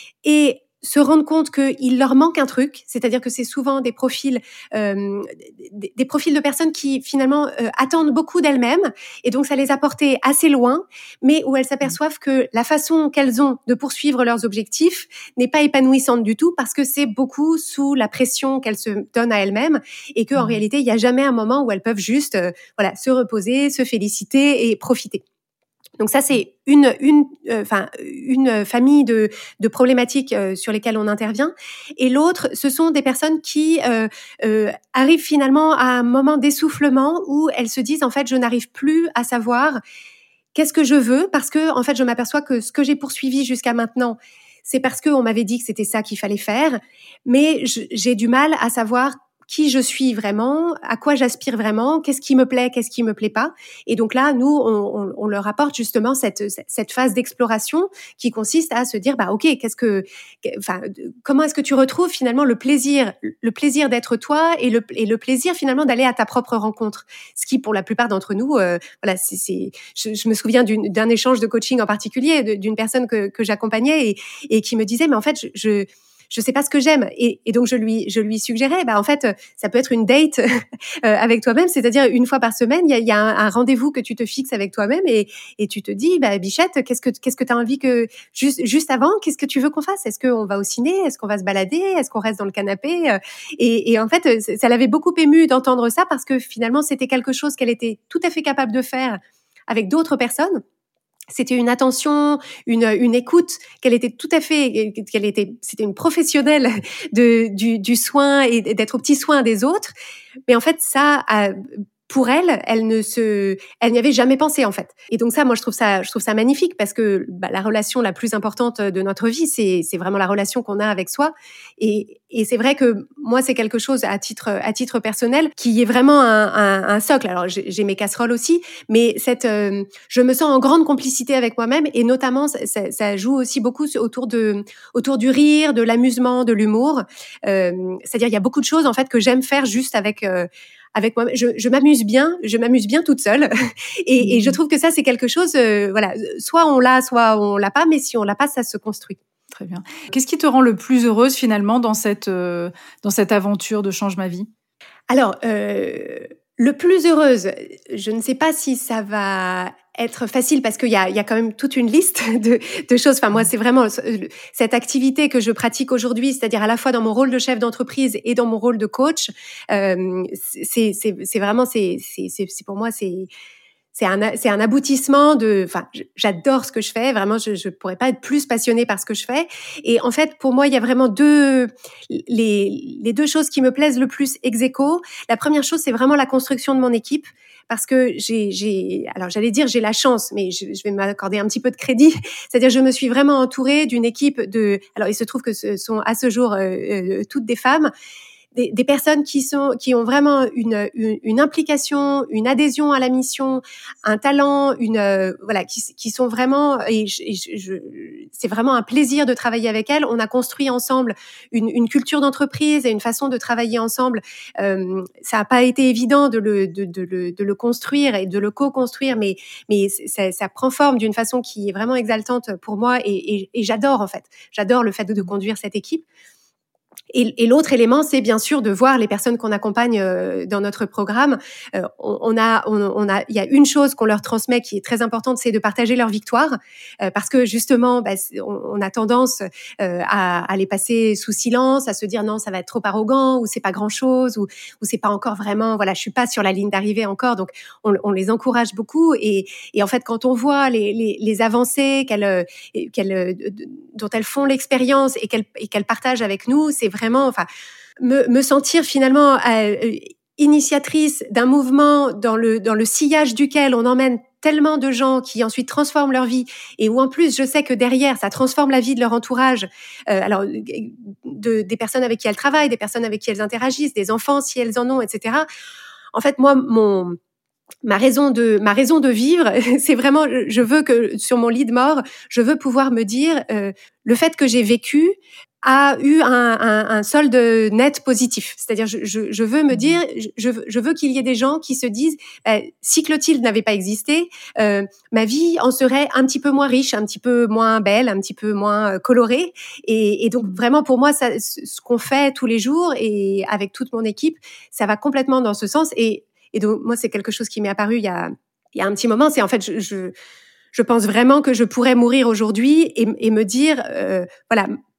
et se rendent compte qu'il leur manque un truc, c'est-à-dire que c'est souvent des profils, euh, des, des profils de personnes qui finalement euh, attendent beaucoup d'elles-mêmes et donc ça les a portées assez loin, mais où elles s'aperçoivent que la façon qu'elles ont de poursuivre leurs objectifs n'est pas épanouissante du tout parce que c'est beaucoup sous la pression qu'elles se donnent à elles-mêmes et qu'en mmh. réalité, il n'y a jamais un moment où elles peuvent juste euh, voilà, se reposer, se féliciter et profiter. Donc ça, c'est une, une, euh, enfin, une famille de, de problématiques euh, sur lesquelles on intervient. Et l'autre, ce sont des personnes qui euh, euh, arrivent finalement à un moment d'essoufflement où elles se disent, en fait, je n'arrive plus à savoir qu'est-ce que je veux, parce que, en fait, je m'aperçois que ce que j'ai poursuivi jusqu'à maintenant, c'est parce qu'on m'avait dit que c'était ça qu'il fallait faire, mais je, j'ai du mal à savoir qui je suis vraiment, à quoi j'aspire vraiment, qu'est-ce qui me plaît, qu'est-ce qui me plaît pas. Et donc là, nous, on, on, on leur apporte justement cette, cette phase d'exploration qui consiste à se dire, bah ok, qu'est-ce que, enfin, comment est-ce que tu retrouves finalement le plaisir, le plaisir d'être toi et le, et le plaisir finalement d'aller à ta propre rencontre. Ce qui, pour la plupart d'entre nous, euh, voilà, c'est, c'est je, je me souviens d'une, d'un échange de coaching en particulier d'une personne que, que j'accompagnais et, et qui me disait, mais en fait, je, je je sais pas ce que j'aime. Et, et donc, je lui, je lui suggérais, bah, en fait, ça peut être une date avec toi-même, c'est-à-dire une fois par semaine, il y a, y a un, un rendez-vous que tu te fixes avec toi-même et, et tu te dis, bah, Bichette, qu'est-ce que, qu'est-ce que t'as envie que, juste, juste avant, qu'est-ce que tu veux qu'on fasse? Est-ce qu'on va au ciné? Est-ce qu'on va se balader? Est-ce qu'on reste dans le canapé? Et, et en fait, ça l'avait beaucoup émue d'entendre ça parce que finalement, c'était quelque chose qu'elle était tout à fait capable de faire avec d'autres personnes. C'était une attention, une, une écoute, qu'elle était tout à fait, qu'elle était, c'était une professionnelle de, du, du soin et d'être au petit soin des autres. Mais en fait, ça, pour elle, elle ne se, elle n'y avait jamais pensé en fait. Et donc ça, moi, je trouve ça, je trouve ça magnifique parce que bah, la relation la plus importante de notre vie, c'est, c'est vraiment la relation qu'on a avec soi. Et, et c'est vrai que moi, c'est quelque chose à titre, à titre personnel qui est vraiment un, un, un socle. Alors j'ai, j'ai mes casseroles aussi, mais cette, euh, je me sens en grande complicité avec moi-même et notamment, ça, ça joue aussi beaucoup autour de, autour du rire, de l'amusement, de l'humour. Euh, c'est-à-dire, il y a beaucoup de choses en fait que j'aime faire juste avec. Euh, avec moi, je, je m'amuse bien, je m'amuse bien toute seule, et, mmh. et je trouve que ça c'est quelque chose, euh, voilà, soit on l'a, soit on l'a pas, mais si on l'a pas, ça se construit. Très bien. Qu'est-ce qui te rend le plus heureuse finalement dans cette euh, dans cette aventure de Change ma vie? Alors, euh, le plus heureuse, je ne sais pas si ça va être facile parce qu'il y a, il y a quand même toute une liste de, de choses. Enfin, moi, c'est vraiment cette activité que je pratique aujourd'hui, c'est-à-dire à la fois dans mon rôle de chef d'entreprise et dans mon rôle de coach. Euh, c'est, c'est, c'est vraiment, c'est, c'est, c'est pour moi, c'est C'est un, c'est un aboutissement de, enfin, j'adore ce que je fais. Vraiment, je, je pourrais pas être plus passionnée par ce que je fais. Et en fait, pour moi, il y a vraiment deux, les, les deux choses qui me plaisent le plus ex aequo. La première chose, c'est vraiment la construction de mon équipe. Parce que j'ai, j'ai, alors j'allais dire j'ai la chance, mais je, je vais m'accorder un petit peu de crédit. C'est-à-dire, je me suis vraiment entourée d'une équipe de, alors il se trouve que ce sont à ce jour euh, euh, toutes des femmes. Des, des personnes qui sont, qui ont vraiment une, une, une implication, une adhésion à la mission, un talent, une, euh, voilà, qui, qui sont vraiment, et, je, et je, je, c'est vraiment un plaisir de travailler avec elles. On a construit ensemble une, une culture d'entreprise et une façon de travailler ensemble. Euh, ça n'a pas été évident de le, de, de, le, de le construire et de le co-construire, mais, mais ça, ça prend forme d'une façon qui est vraiment exaltante pour moi et, et, et j'adore en fait. J'adore le fait de, de conduire cette équipe. Et, et l'autre élément, c'est bien sûr de voir les personnes qu'on accompagne euh, dans notre programme. Euh, on, on a, on, on a, il y a une chose qu'on leur transmet qui est très importante, c'est de partager leur victoire, euh, parce que justement, bah, on, on a tendance euh, à, à les passer sous silence, à se dire non, ça va être trop arrogant, ou c'est pas grand chose, ou, ou c'est pas encore vraiment, voilà, je suis pas sur la ligne d'arrivée encore. Donc, on, on les encourage beaucoup. Et, et en fait, quand on voit les, les, les avancées qu'elles, qu'elles, dont elles font l'expérience et qu'elles, et qu'elles partagent avec nous, c'est vraiment, enfin, me, me sentir finalement euh, initiatrice d'un mouvement dans le dans le sillage duquel on emmène tellement de gens qui ensuite transforment leur vie et où en plus je sais que derrière ça transforme la vie de leur entourage, euh, alors de, des personnes avec qui elles travaillent, des personnes avec qui elles interagissent, des enfants si elles en ont, et cetera. En fait, moi, mon Ma raison de ma raison de vivre, c'est vraiment, je veux que sur mon lit de mort, je veux pouvoir me dire euh, le fait que j'ai vécu a eu un, un, un solde net positif. C'est-à-dire, je, je, je veux me dire, je, je veux qu'il y ait des gens qui se disent, euh, si Clotilde n'avait pas existé, euh, ma vie en serait un petit peu moins riche, un petit peu moins belle, un petit peu moins colorée. Et, et donc, vraiment, pour moi, ça, ce qu'on fait tous les jours et avec toute mon équipe, ça va complètement dans ce sens. Et Et donc, moi, c'est quelque chose qui m'est apparu il y a, il y a un petit moment. C'est en fait, je, je, je pense vraiment que je pourrais mourir aujourd'hui et, et me dire, euh, voilà,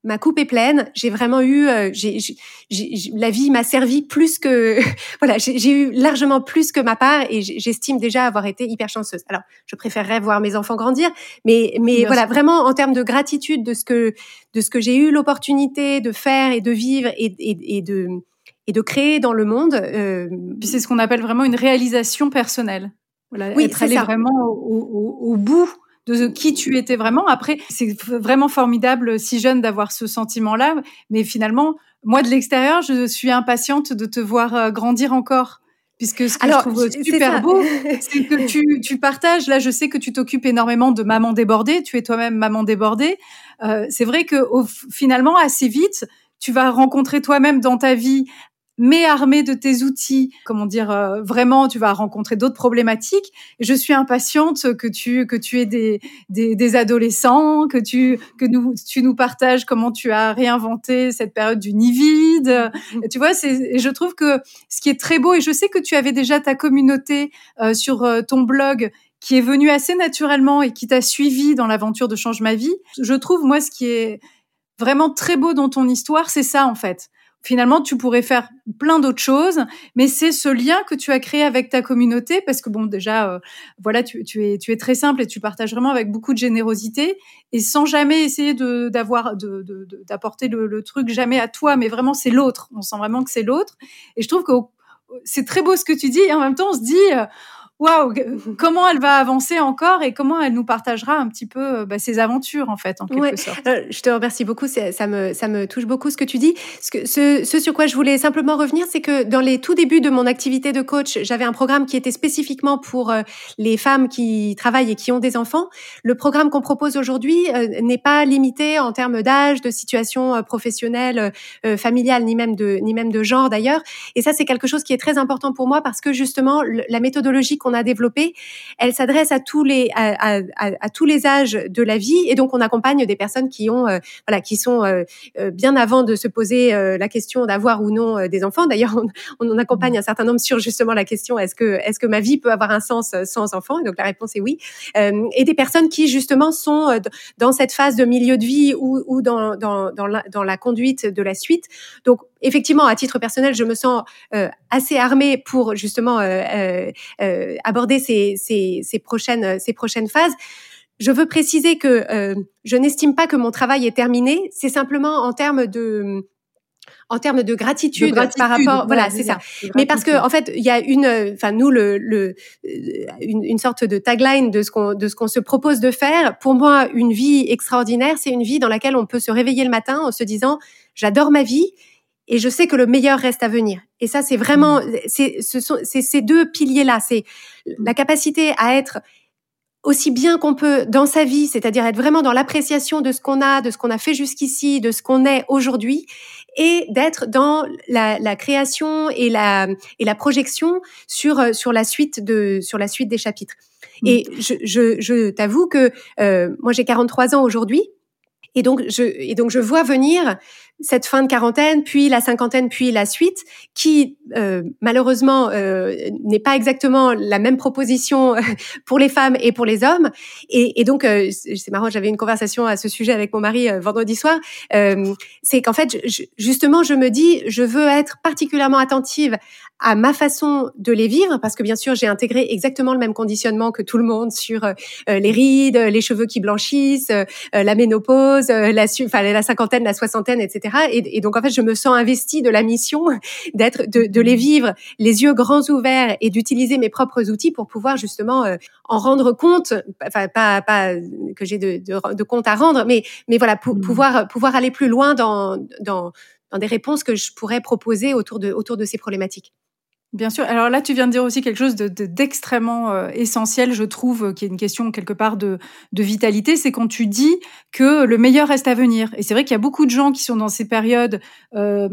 ma coupe est pleine. J'ai vraiment eu, euh, j'ai, j'ai, j'ai, la vie m'a servi plus que, voilà, j'ai, j'ai eu largement plus que ma part et j'estime déjà avoir été hyper chanceuse. Alors, je préférerais voir mes enfants grandir, mais, mais Bien voilà, sûr. vraiment en termes de gratitude de ce que, de ce que j'ai eu l'opportunité de faire et de vivre et, et, et de, et de créer dans le monde. Euh... Puis c'est ce qu'on appelle vraiment une réalisation personnelle. Voilà, oui, être allé ça. vraiment au, au, au bout de qui tu étais vraiment. Après, c'est vraiment formidable, si jeune, d'avoir ce sentiment-là. Mais finalement, moi, de l'extérieur, je suis impatiente de te voir grandir encore. Puisque ce que Alors, je trouve super beau, c'est que tu, tu partages. Là, je sais que tu t'occupes énormément de maman débordée. Tu es toi-même maman débordée. Euh, c'est vrai que au, finalement, assez vite, tu vas rencontrer toi-même dans ta vie, mais armé de tes outils, comment dire, euh, vraiment, tu vas rencontrer d'autres problématiques. Je suis impatiente que tu que tu aies des des, des adolescents, que tu que nous tu nous partages comment tu as réinventé cette période du nid vide. Et tu vois, c'est je trouve que ce qui est très beau, et je sais que tu avais déjà ta communauté euh, sur euh, ton blog qui est venue assez naturellement et qui t'a suivi dans l'aventure de Change ma vie. Je trouve, moi, ce qui est vraiment très beau dans ton histoire, c'est ça en fait. Finalement, tu pourrais faire plein d'autres choses, mais c'est ce lien que tu as créé avec ta communauté, parce que bon, déjà, euh, voilà, tu, tu es, tu es très simple et tu partages vraiment avec beaucoup de générosité et sans jamais essayer de, d'avoir, de, de, de, d'apporter le, le truc jamais à toi, mais vraiment c'est l'autre. On sent vraiment que c'est l'autre. Et je trouve que c'est très beau ce que tu dis. Et en même temps, on se dit, euh, waouh, comment elle va avancer encore et comment elle nous partagera un petit peu bah, ses aventures en fait, en quelque ouais. sorte. Euh, je te remercie beaucoup, c'est, ça me ça me touche beaucoup ce que tu dis. Ce, que, ce, ce sur quoi je voulais simplement revenir, c'est que dans les tout débuts de mon activité de coach, j'avais un programme qui était spécifiquement pour euh, les femmes qui travaillent et qui ont des enfants. Le programme qu'on propose aujourd'hui euh, n'est pas limité en termes d'âge, de situation euh, professionnelle, euh, familiale, ni même de ni même de genre d'ailleurs. Et ça, c'est quelque chose qui est très important pour moi parce que justement, le, la méthodologie qu'on a développée, elle s'adresse à tous les à, à, à, à tous les âges de la vie, et donc on accompagne des personnes qui ont euh, voilà qui sont euh, euh, bien avant de se poser euh, la question d'avoir ou non euh, des enfants. D'ailleurs, on, on en accompagne un certain nombre sur justement la question est-ce que est-ce que ma vie peut avoir un sens sans enfants? Et donc la réponse est oui. Euh, et des personnes qui justement sont euh, dans cette phase de milieu de vie ou, ou dans dans dans la, dans la conduite de la suite. Donc effectivement, à titre personnel, je me sens euh, assez armée pour justement euh, euh, euh, aborder ces, ces, ces prochaines, ces prochaines phases. Je veux préciser que euh, je n'estime pas que mon travail est terminé. C'est simplement en termes de en termes de gratitude, de gratitude par rapport, voilà, voilà c'est ça. Mais parce que en fait, il y a une, enfin nous le, le une, une sorte de tagline de ce qu'on de ce qu'on se propose de faire. Pour moi, une vie extraordinaire, c'est une vie dans laquelle on peut se réveiller le matin en se disant j'adore ma vie. Et je sais que le meilleur reste à venir. Et ça, c'est vraiment, c'est, ce sont, c'est ces deux piliers-là. C'est la capacité à être aussi bien qu'on peut dans sa vie, c'est-à-dire être vraiment dans l'appréciation de ce qu'on a, de ce qu'on a fait jusqu'ici, de ce qu'on est aujourd'hui, et d'être dans la, la création et la, et la projection sur, sur la suite de, sur la suite des chapitres. Mmh. Et je, je, je t'avoue que euh, moi, j'ai quarante-trois ans aujourd'hui. Et donc, je, et donc, je vois venir cette fin de quarantaine, puis la cinquantaine, puis la suite, qui euh, malheureusement euh, n'est pas exactement la même proposition pour les femmes et pour les hommes. Et, et donc, euh, c'est marrant, j'avais une conversation à ce sujet avec mon mari euh, vendredi soir. Euh, c'est qu'en fait, je, justement, je me dis, je veux être particulièrement attentive à ma façon de les vivre, parce que bien sûr, j'ai intégré exactement le même conditionnement que tout le monde sur euh, les rides, les cheveux qui blanchissent, euh, la ménopause, euh, la, enfin, la cinquantaine, la soixantaine, et cetera. Et, et donc, en fait, je me sens investie de la mission d'être, de, de les vivre les yeux grands ouverts et d'utiliser mes propres outils pour pouvoir justement euh, en rendre compte, enfin, pas, pas que j'ai de, de, de compte à rendre, mais, mais voilà, pour, pouvoir, pouvoir aller plus loin dans, dans, dans des réponses que je pourrais proposer autour de, autour de ces problématiques. Bien sûr. Alors là, tu viens de dire aussi quelque chose de, de, d'extrêmement euh, essentiel, je trouve, euh, qui est une question quelque part de, de vitalité, c'est quand tu dis que le meilleur reste à venir. Et c'est vrai qu'il y a beaucoup de gens qui sont dans ces périodes euh,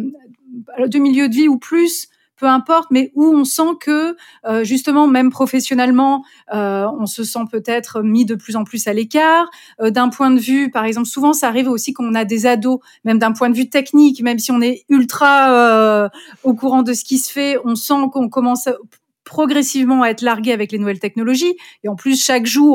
de milieu de vie ou plus, peu importe, mais où on sent que, euh, justement, même professionnellement, euh, on se sent peut-être mis de plus en plus à l'écart. Euh, d'un point de vue, par exemple, souvent, ça arrive aussi quand on a des ados, même d'un point de vue technique, même si on est ultra euh, au courant de ce qui se fait, on sent qu'on commence progressivement à être largué avec les nouvelles technologies. Et en plus, chaque jour,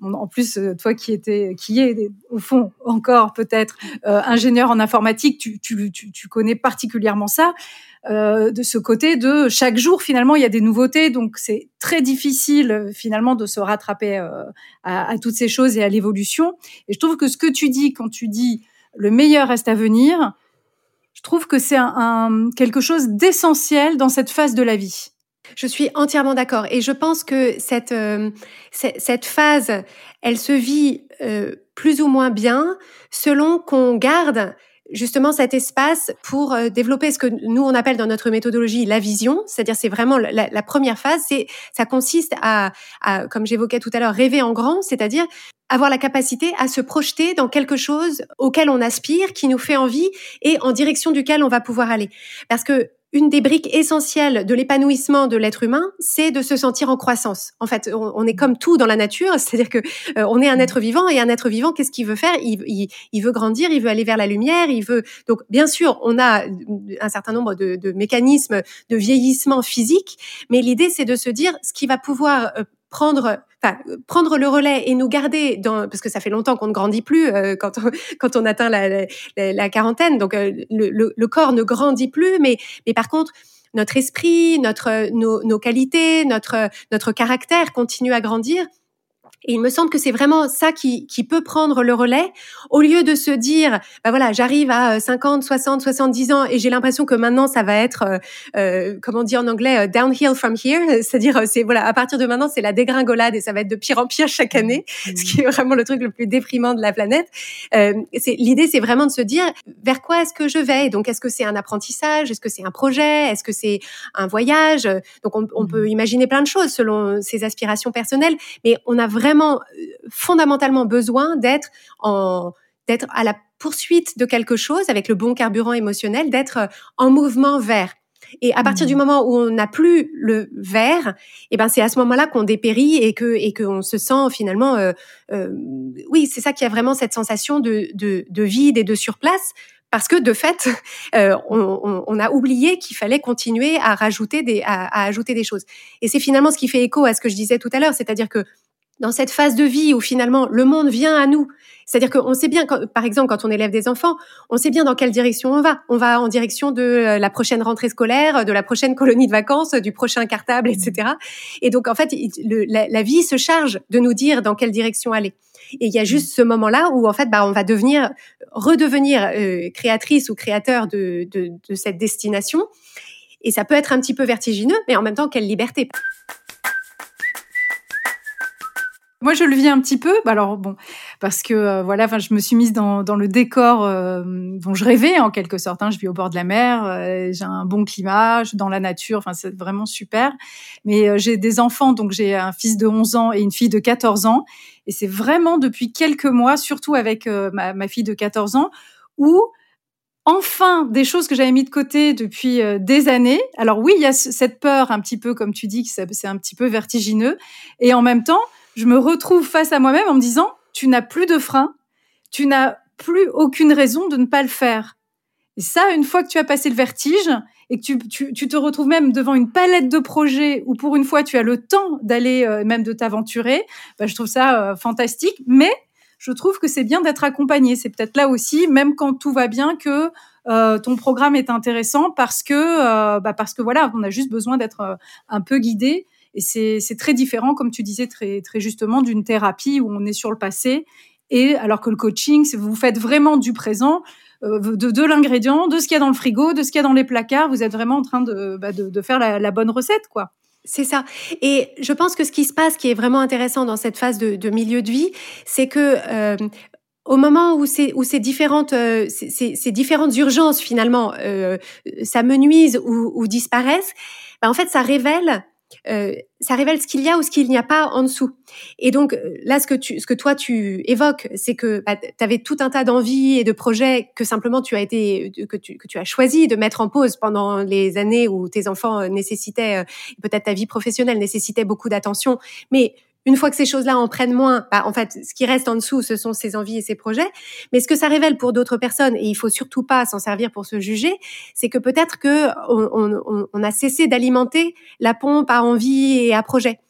En plus, toi qui étais, qui est au fond encore peut-être euh, ingénieur en informatique, tu, tu, tu, tu connais particulièrement ça. Euh, de ce côté de chaque jour finalement il y a des nouveautés, donc c'est très difficile finalement de se rattraper euh, à, à toutes ces choses et à l'évolution. Et je trouve que ce que tu dis quand tu dis le meilleur reste à venir, je trouve que c'est un, un, quelque chose d'essentiel dans cette phase de la vie. Je suis entièrement d'accord et je pense que cette euh, cette phase, elle se vit euh, plus ou moins bien selon qu'on garde justement cet espace pour euh, développer ce que nous on appelle dans notre méthodologie la vision, c'est-à-dire c'est vraiment la, la première phase, c'est ça consiste à, à comme j'évoquais tout à l'heure, rêver en grand, c'est-à-dire avoir la capacité à se projeter dans quelque chose auquel on aspire, qui nous fait envie et en direction duquel on va pouvoir aller. Parce que une des briques essentielles de l'épanouissement de l'être humain, c'est de se sentir en croissance. En fait, on, on est comme tout dans la nature, c'est-à-dire que euh, on est un être vivant et un être vivant, qu'est-ce qu'il veut faire ? il, il, il veut grandir, il veut aller vers la lumière, il veut. Donc, bien sûr, on a un certain nombre de, de mécanismes de vieillissement physique, mais l'idée, c'est de se dire ce qui va pouvoir euh, prendre Enfin, prendre le relais et nous garder dans, parce que ça fait longtemps qu'on ne grandit plus euh, quand on, quand on atteint la, la, la quarantaine, donc euh, le, le, le corps ne grandit plus, mais, mais par contre notre esprit, notre, nos, nos qualités, notre, notre caractère continue à grandir. Et il me semble que c'est vraiment ça qui, qui peut prendre le relais, au lieu de se dire, bah voilà, j'arrive à cinquante, soixante, soixante-dix ans et j'ai l'impression que maintenant ça va être, euh, euh, comment dire en anglais, downhill from here, c'est-à-dire c'est voilà, à partir de maintenant c'est la dégringolade et ça va être de pire en pire chaque année, mmh. ce qui est vraiment le truc le plus déprimant de la planète. Euh, c'est l'idée, c'est vraiment de se dire vers quoi est-ce que je vais. Donc est-ce que c'est un apprentissage, est-ce que c'est un projet, est-ce que c'est un voyage. Donc on, on mmh. peut imaginer plein de choses selon ses aspirations personnelles, mais on a vraiment vraiment fondamentalement besoin d'être en d'être à la poursuite de quelque chose avec le bon carburant émotionnel, d'être en mouvement vers. Et à partir mmh. du moment où on n'a plus le vers, et ben c'est à ce moment-là qu'on dépérit et que et qu'on se sent finalement, euh, euh, oui, c'est ça qui a vraiment cette sensation de de, de vide et de surplace. Parce que de fait, euh, on, on, on a oublié qu'il fallait continuer à rajouter des, à, à ajouter des choses. Et c'est finalement ce qui fait écho à ce que je disais tout à l'heure, c'est-à-dire que dans cette phase de vie où finalement le monde vient à nous, c'est-à-dire qu'on sait bien, quand, par exemple, quand on élève des enfants, on sait bien dans quelle direction on va. On va en direction de la prochaine rentrée scolaire, de la prochaine colonie de vacances, du prochain cartable, et cetera. Et donc, en fait, le, la, la vie se charge de nous dire dans quelle direction aller. Et il y a juste ce moment-là où, en fait, bah, on va devenir, redevenir euh, créatrice ou créateur de, de, de cette destination. Et ça peut être un petit peu vertigineux, mais en même temps, quelle liberté. Moi, je le vis un petit peu. Alors bon, parce que euh, voilà, enfin, je me suis mise dans dans le décor euh, dont je rêvais en quelque sorte. Hein. Je vis au bord de la mer, euh, j'ai un bon climat, je suis dans la nature. Enfin, c'est vraiment super. Mais euh, j'ai des enfants, donc j'ai un fils de onze ans et une fille de quatorze ans. Et c'est vraiment depuis quelques mois, surtout avec euh, ma, ma fille de quatorze ans, où enfin des choses que j'avais mis de côté depuis euh, des années. Alors oui, il y a c- cette peur un petit peu, comme tu dis, que c'est un petit peu vertigineux. Et en même temps, je me retrouve face à moi-même en me disant, tu n'as plus de frein, tu n'as plus aucune raison de ne pas le faire. Et ça, une fois que tu as passé le vertige et que tu, tu, tu te retrouves même devant une palette de projets où pour une fois tu as le temps d'aller, euh, même de t'aventurer, bah, je trouve ça euh, fantastique. Mais je trouve que c'est bien d'être accompagné. C'est peut-être là aussi, même quand tout va bien, que euh, ton programme est intéressant parce que, euh, bah, parce que voilà, on a juste besoin d'être euh, un peu guidé. Et c'est, c'est très différent, comme tu disais très, très justement, d'une thérapie où on est sur le passé. Et alors que le coaching, c'est vous faites vraiment du présent, euh, de, de l'ingrédient, de ce qu'il y a dans le frigo, de ce qu'il y a dans les placards. Vous êtes vraiment en train de, bah, de, de faire la, la bonne recette, quoi. C'est ça. Et je pense que ce qui se passe, qui est vraiment intéressant dans cette phase de, de milieu de vie, c'est que euh, au moment où ces, où ces différentes, euh, ces, ces différentes urgences finalement euh, s'amenuisent ou, ou disparaissent, bah, en fait, ça révèle. Euh, ça révèle ce qu'il y a ou ce qu'il n'y a pas en dessous. Et donc là, ce que tu, ce que toi tu évoques, c'est que bah, tu avais tout un tas d'envies et de projets que simplement tu as été, que tu, que tu as choisi de mettre en pause pendant les années où tes enfants nécessitaient, peut-être ta vie professionnelle nécessitait beaucoup d'attention, mais une fois que ces choses-là en prennent moins, bah, en fait, ce qui reste en dessous, ce sont ces envies et ces projets. Mais ce que ça révèle pour d'autres personnes, et il faut surtout pas s'en servir pour se juger, c'est que peut-être que on, on, on a cessé d'alimenter la pompe à envie et à projet.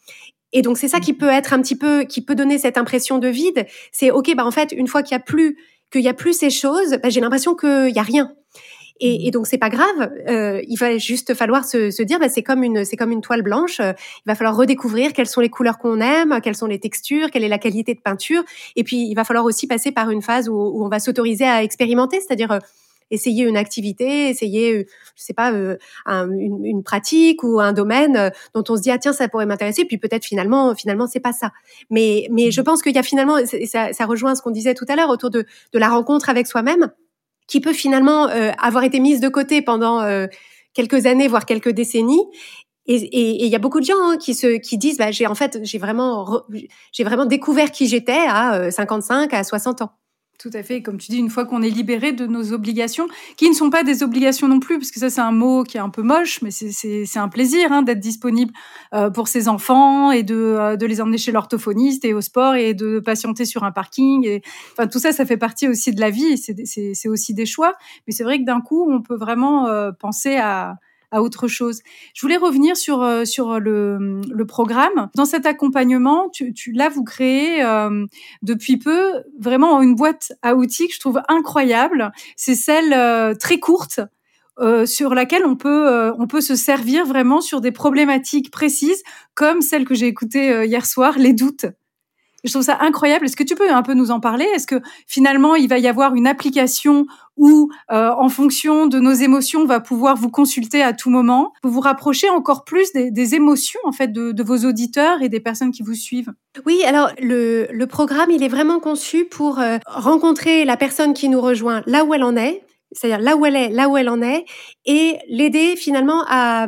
Et donc c'est ça qui peut être un petit peu, qui peut donner cette impression de vide. C'est ok, bah en fait, une fois qu'il y a plus, qu'il y a plus ces choses, bah, j'ai l'impression qu'il y a rien. Et, et donc c'est pas grave. Euh, il va juste falloir se, se dire, bah, c'est comme une, c'est comme une toile blanche. Euh, il va falloir redécouvrir quelles sont les couleurs qu'on aime, quelles sont les textures, quelle est la qualité de peinture. Et puis il va falloir aussi passer par une phase où, où on va s'autoriser à expérimenter, c'est-à-dire euh, essayer une activité, essayer, euh, je sais pas, euh, un, une, une pratique ou un domaine euh, dont on se dit ah tiens ça pourrait m'intéresser. Puis peut-être finalement, finalement c'est pas ça. Mais mais je pense qu'il y a finalement, ça, ça rejoint ce qu'on disait tout à l'heure autour de de la rencontre avec soi-même, qui peut finalement euh, avoir été mise de côté pendant euh, quelques années, voire quelques décennies. Et il y a beaucoup de gens hein, qui se qui disent bah j'ai en fait j'ai vraiment re, j'ai vraiment découvert qui j'étais à euh, cinquante-cinq à soixante ans. Tout à fait. Comme tu dis, une fois qu'on est libéré de nos obligations, qui ne sont pas des obligations non plus, parce que ça, c'est un mot qui est un peu moche, mais c'est, c'est, c'est un plaisir hein, d'être disponible euh, pour ses enfants et de, euh, de les emmener chez l'orthophoniste et au sport et de patienter sur un parking. Et, enfin, tout ça, ça fait partie aussi de la vie. Et c'est, c'est, c'est aussi des choix. Mais c'est vrai que d'un coup, on peut vraiment euh, penser à... à autre chose. Je voulais revenir sur euh, sur le le programme. Dans cet accompagnement, tu, tu là vous créez euh, depuis peu vraiment une boîte à outils que je trouve incroyable. C'est celle euh, très courte euh, sur laquelle on peut euh, on peut se servir vraiment sur des problématiques précises comme celle que j'ai écoutée euh, hier soir, les doutes. Je trouve ça incroyable. Est-ce que tu peux un peu nous en parler? Est-ce que finalement, il va y avoir une application où, euh, en fonction de nos émotions, on va pouvoir vous consulter à tout moment, vous vous rapprocher encore plus des, des émotions en fait de, de vos auditeurs et des personnes qui vous suivent? Oui, alors le, le programme, il est vraiment conçu pour euh, rencontrer la personne qui nous rejoint là où elle en est, c'est-à-dire là où elle est, là où elle en est, et l'aider finalement à,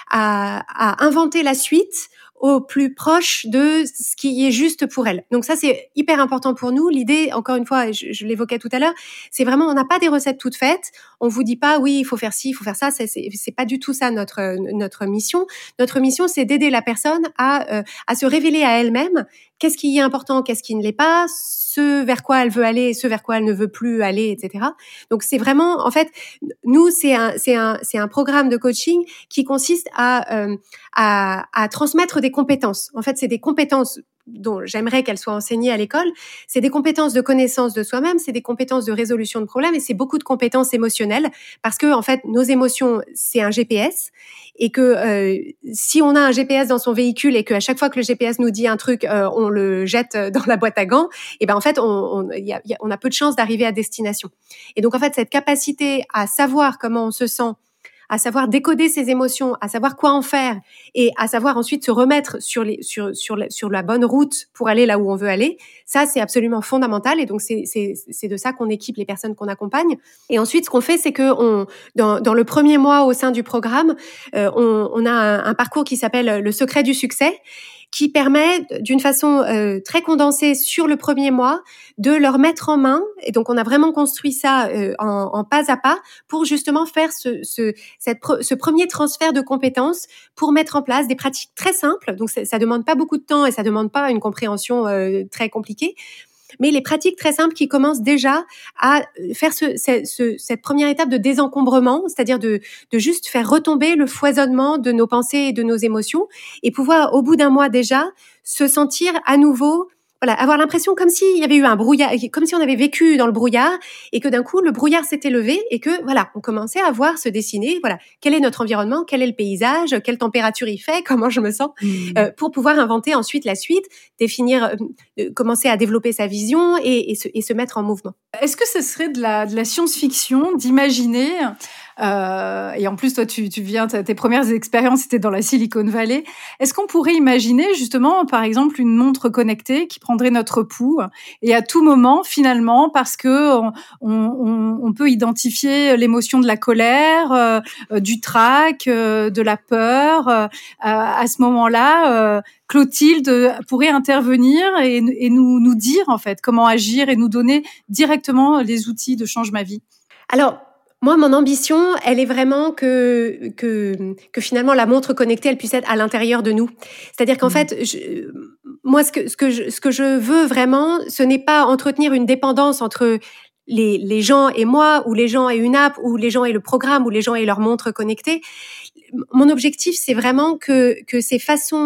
à, à inventer la suite au plus proche de ce qui est juste pour elle. Donc ça, c'est hyper important pour nous. L'idée, encore une fois, je, je l'évoquais tout à l'heure, c'est vraiment, on n'a pas des recettes toutes faites. On vous dit pas, oui, il faut faire ci, il faut faire ça. C'est, c'est, c'est pas du tout ça notre notre mission. Notre mission, c'est d'aider la personne à euh, à se révéler à elle-même. Qu'est-ce qui est important, qu'est-ce qui ne l'est pas, ce vers quoi elle veut aller, ce vers quoi elle ne veut plus aller, et cetera. Donc c'est vraiment, en fait, nous, c'est un c'est un c'est un programme de coaching qui consiste à euh, à, à transmettre des compétences. En fait, c'est des compétences dont j'aimerais qu'elles soient enseignées à l'école. C'est des compétences de connaissance de soi-même, c'est des compétences de résolution de problèmes et c'est beaucoup de compétences émotionnelles parce que en fait, nos émotions, c'est un G P S et que euh, si on a un G P S dans son véhicule et qu'à chaque fois que le G P S nous dit un truc, euh, on le jette dans la boîte à gants, et ben en fait, on, on, y a, y a, on a peu de chances d'arriver à destination. Et donc en fait, cette capacité à savoir comment on se sent, à savoir décoder ses émotions, à savoir quoi en faire et à savoir ensuite se remettre sur les sur sur la, sur la bonne route pour aller là où on veut aller. Ça, c'est absolument fondamental et donc c'est c'est c'est de ça qu'on équipe les personnes qu'on accompagne. Et ensuite, ce qu'on fait, c'est que on dans dans le premier mois au sein du programme, euh, on on a un, un parcours qui s'appelle le secret du succès, qui permet d'une façon euh, très condensée sur le premier mois de leur mettre en main. Et donc, on a vraiment construit ça euh, en, en pas à pas pour justement faire ce, ce, cette, ce premier transfert de compétences pour mettre en place des pratiques très simples. Donc, ça, ça demande pas beaucoup de temps et ça demande pas une compréhension euh, très compliquée. Mais les pratiques très simples qui commencent déjà à faire ce, ce, ce, cette première étape de désencombrement, c'est-à-dire de, de juste faire retomber le foisonnement de nos pensées et de nos émotions et pouvoir, au bout d'un mois déjà, se sentir à nouveau, voilà, avoir l'impression comme s'il y avait eu un brouillard, comme si on avait vécu dans le brouillard et que d'un coup, le brouillard s'était levé et que, voilà, on commençait à voir se dessiner, voilà, quel est notre environnement, quel est le paysage, quelle température il fait, comment je me sens, mmh. euh, pour pouvoir inventer ensuite la suite, définir, euh, commencer à développer sa vision et, et, se, et se mettre en mouvement. Est-ce que ce serait de la, de la science-fiction d'imaginer Euh, et en plus, toi, tu, tu viens, tes premières expériences étaient dans la Silicon Valley. Est-ce qu'on pourrait imaginer justement, par exemple, une montre connectée qui prendrait notre pouls et à tout moment, finalement, parce que on, on, on peut identifier l'émotion de la colère, euh, du trac, euh, de la peur, euh, à ce moment-là, euh, Clotilde pourrait intervenir et, et nous, nous dire en fait comment agir et nous donner directement les outils de change ma vie. Alors, moi, mon ambition, elle est vraiment que que que finalement la montre connectée, elle puisse être à l'intérieur de nous. C'est-à-dire qu'en mmh. fait, je, moi, ce que ce que je, ce que je veux vraiment, ce n'est pas entretenir une dépendance entre les les gens et moi, ou les gens et une app, ou les gens et le programme, ou les gens et leur montre connectée. Mon objectif, c'est vraiment que que ces façons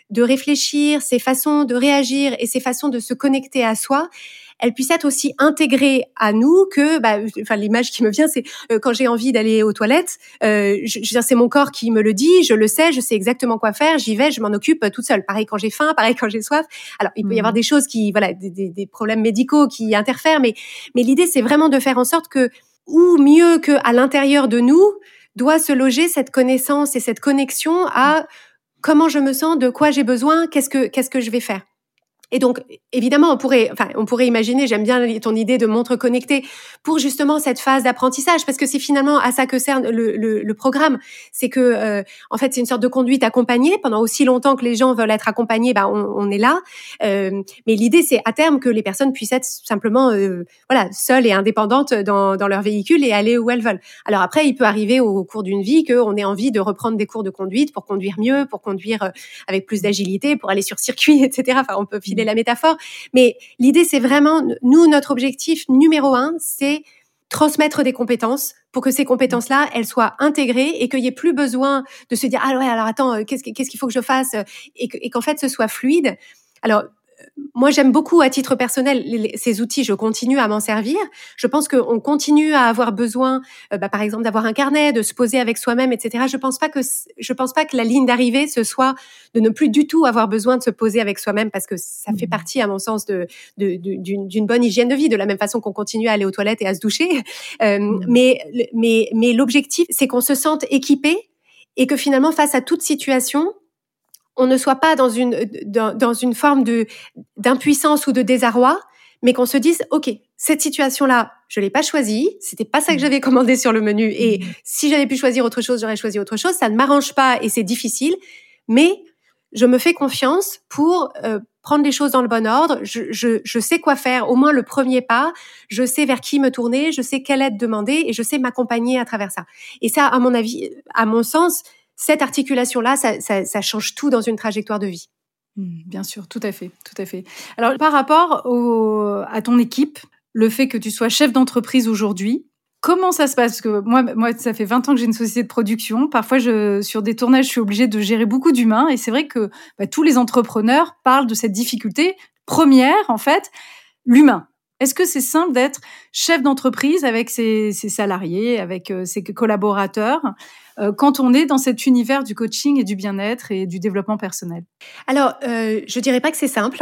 de réfléchir, ses façons de réagir et ses façons de se connecter à soi, elles puissent être aussi intégrées à nous que, bah, enfin, l'image qui me vient, c'est euh, quand j'ai envie d'aller aux toilettes, euh, je, je veux dire, c'est mon corps qui me le dit, je le sais, je sais exactement quoi faire, j'y vais, je m'en occupe toute seule. Pareil quand j'ai faim, pareil quand j'ai soif. Alors, il peut y avoir des choses qui, voilà, des, des, des problèmes médicaux qui interfèrent, mais, mais l'idée, c'est vraiment de faire en sorte que, ou mieux que à l'intérieur de nous, doit se loger cette connaissance et cette connexion à comment je me sens, de quoi j'ai besoin, qu'est-ce que, qu'est-ce que je vais faire. Et donc, évidemment, on pourrait, enfin, on pourrait imaginer, j'aime bien ton idée de montre connectée pour justement cette phase d'apprentissage, parce que c'est finalement à ça que sert le, le, le programme. C'est que, euh, en fait, c'est une sorte de conduite accompagnée. Pendant aussi longtemps que les gens veulent être accompagnés, bah, on, on est là. Euh, mais l'idée, c'est à terme que les personnes puissent être simplement, euh, voilà, seules et indépendantes dans, dans leur véhicule et aller où elles veulent. Alors après, il peut arriver au, au cours d'une vie qu'on ait envie de reprendre des cours de conduite pour conduire mieux, pour conduire avec plus d'agilité, pour aller sur circuit, et cetera. Enfin, on peut filer la métaphore, mais l'idée, c'est vraiment, nous, notre objectif numéro un, c'est transmettre des compétences pour que ces compétences-là, elles soient intégrées et qu'il n'y ait plus besoin de se dire « Ah ouais, alors attends, qu'est-ce, qu'est-ce qu'il faut que je fasse ?» et, et qu'en fait, ce soit fluide. Alors, moi, j'aime beaucoup, à titre personnel, les, ces outils, je continue à m'en servir. Je pense qu'on continue à avoir besoin, euh, bah, par exemple, d'avoir un carnet, de se poser avec soi-même, et cetera. Je pense pas que, je pense pas que la ligne d'arrivée, ce soit de ne plus du tout avoir besoin de se poser avec soi-même, parce que ça fait partie, à mon sens, de, de, de d'une, d'une bonne hygiène de vie, de la même façon qu'on continue à aller aux toilettes et à se doucher. Euh, mmh. mais, mais, mais l'objectif, c'est qu'on se sente équipé et que finalement, face à toute situation, on ne soit pas dans une dans, dans une forme de d'impuissance ou de désarroi, mais qu'on se dise ok, cette situation-là, je l'ai pas choisie, c'était pas ça que j'avais commandé sur le menu, et si j'avais pu choisir autre chose, j'aurais choisi autre chose. Ça ne m'arrange pas et c'est difficile, mais je me fais confiance pour euh, prendre les choses dans le bon ordre. Je, je, je sais quoi faire, au moins le premier pas. Je sais vers qui me tourner, je sais quelle aide demander et je sais m'accompagner à travers ça. Et ça, à mon avis, à mon sens, cette articulation-là, ça, ça, ça change tout dans une trajectoire de vie. Bien sûr, tout à fait, tout à fait. Alors, par rapport au, à ton équipe, le fait que tu sois chef d'entreprise aujourd'hui, comment ça se passe? Parce que moi, moi, ça fait vingt ans que j'ai une société de production. Parfois, je, sur des tournages, je suis obligée de gérer beaucoup d'humains. Et c'est vrai que bah, tous les entrepreneurs parlent de cette difficulté première, en fait, l'humain. Est-ce que c'est simple d'être chef d'entreprise avec ses, ses salariés, avec euh, ses collaborateurs, euh, quand on est dans cet univers du coaching et du bien-être et du développement personnel? Alors, euh, je dirais pas que c'est simple.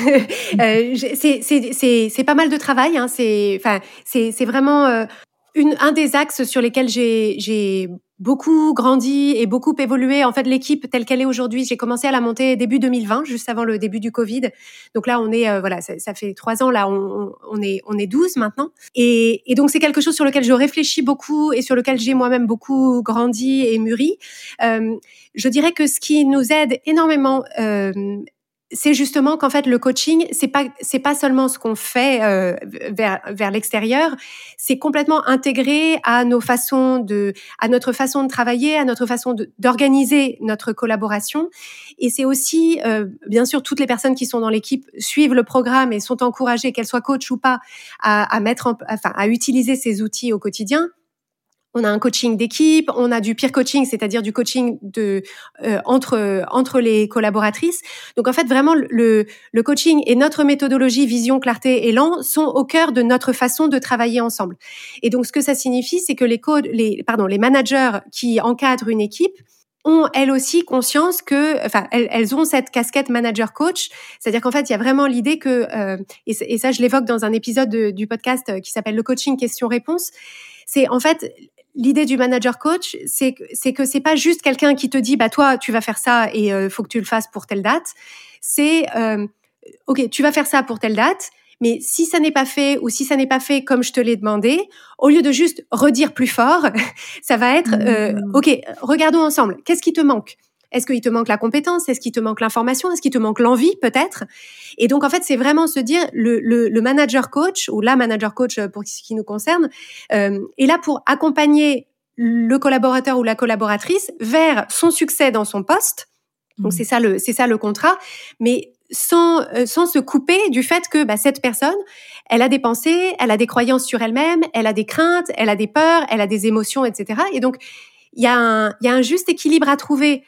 euh, c'est, c'est, c'est, c'est pas mal de travail. Hein. C'est, enfin, c'est, c'est vraiment euh, une, un des axes sur lesquels j'ai, j'ai beaucoup grandi et beaucoup évolué. En fait, l'équipe telle qu'elle est aujourd'hui, j'ai commencé à la monter début deux mille vingt, juste avant le début du Covid. Donc là, on est, euh, voilà, ça, ça fait trois ans. Là, on, on est, on est douze maintenant. Et, et donc, c'est quelque chose sur lequel je réfléchis beaucoup et sur lequel j'ai moi-même beaucoup grandi et mûri. Euh, je dirais que ce qui nous aide énormément, euh, c'est justement qu'en fait le coaching, c'est pas c'est pas seulement ce qu'on fait euh, vers vers l'extérieur, c'est complètement intégré à nos façons de à notre façon de travailler, à notre façon de, d'organiser notre collaboration. Et c'est aussi euh, bien sûr toutes les personnes qui sont dans l'équipe suivent le programme et sont encouragées, qu'elles soient coach ou pas, à, à mettre en, enfin à utiliser ces outils au quotidien. On a un coaching d'équipe, on a du peer coaching, c'est-à-dire du coaching de euh, entre entre les collaboratrices. Donc en fait vraiment le le coaching et notre méthodologie vision, clarté, élan sont au cœur de notre façon de travailler ensemble. Et donc ce que ça signifie, c'est que les codes les pardon, les managers qui encadrent une équipe ont elles aussi conscience que, enfin, elles, elles ont cette casquette manager-coach, c'est-à-dire qu'en fait, il y a vraiment l'idée que, euh, et, et ça, je l'évoque dans un épisode de, du podcast qui s'appelle le coaching question-réponse. C'est en fait l'idée du manager-coach, c'est que c'est que c'est pas juste quelqu'un qui te dit, bah toi, tu vas faire ça et euh, faut que tu le fasses pour telle date. C'est, euh, ok, tu vas faire ça pour telle date. Mais si ça n'est pas fait ou si ça n'est pas fait comme je te l'ai demandé, au lieu de juste redire plus fort, ça va être euh, mmh. OK, regardons ensemble. Qu'est-ce qui te manque? Est-ce qu'il te manque la compétence? Est-ce qu'il te manque l'information? Est-ce qu'il te manque l'envie peut-être? Et donc en fait, c'est vraiment se dire le, le, le manager coach ou la manager coach pour ce qui nous concerne euh, est là pour accompagner le collaborateur ou la collaboratrice vers son succès dans son poste. Donc mmh. c'est ça le c'est ça le contrat, mais sans euh, sans se couper du fait que bah, cette personne, elle a des pensées, elle a des croyances sur elle-même, elle a des craintes, elle a des peurs, elle a des émotions, et cetera. Et donc il y a un il y a un juste équilibre à trouver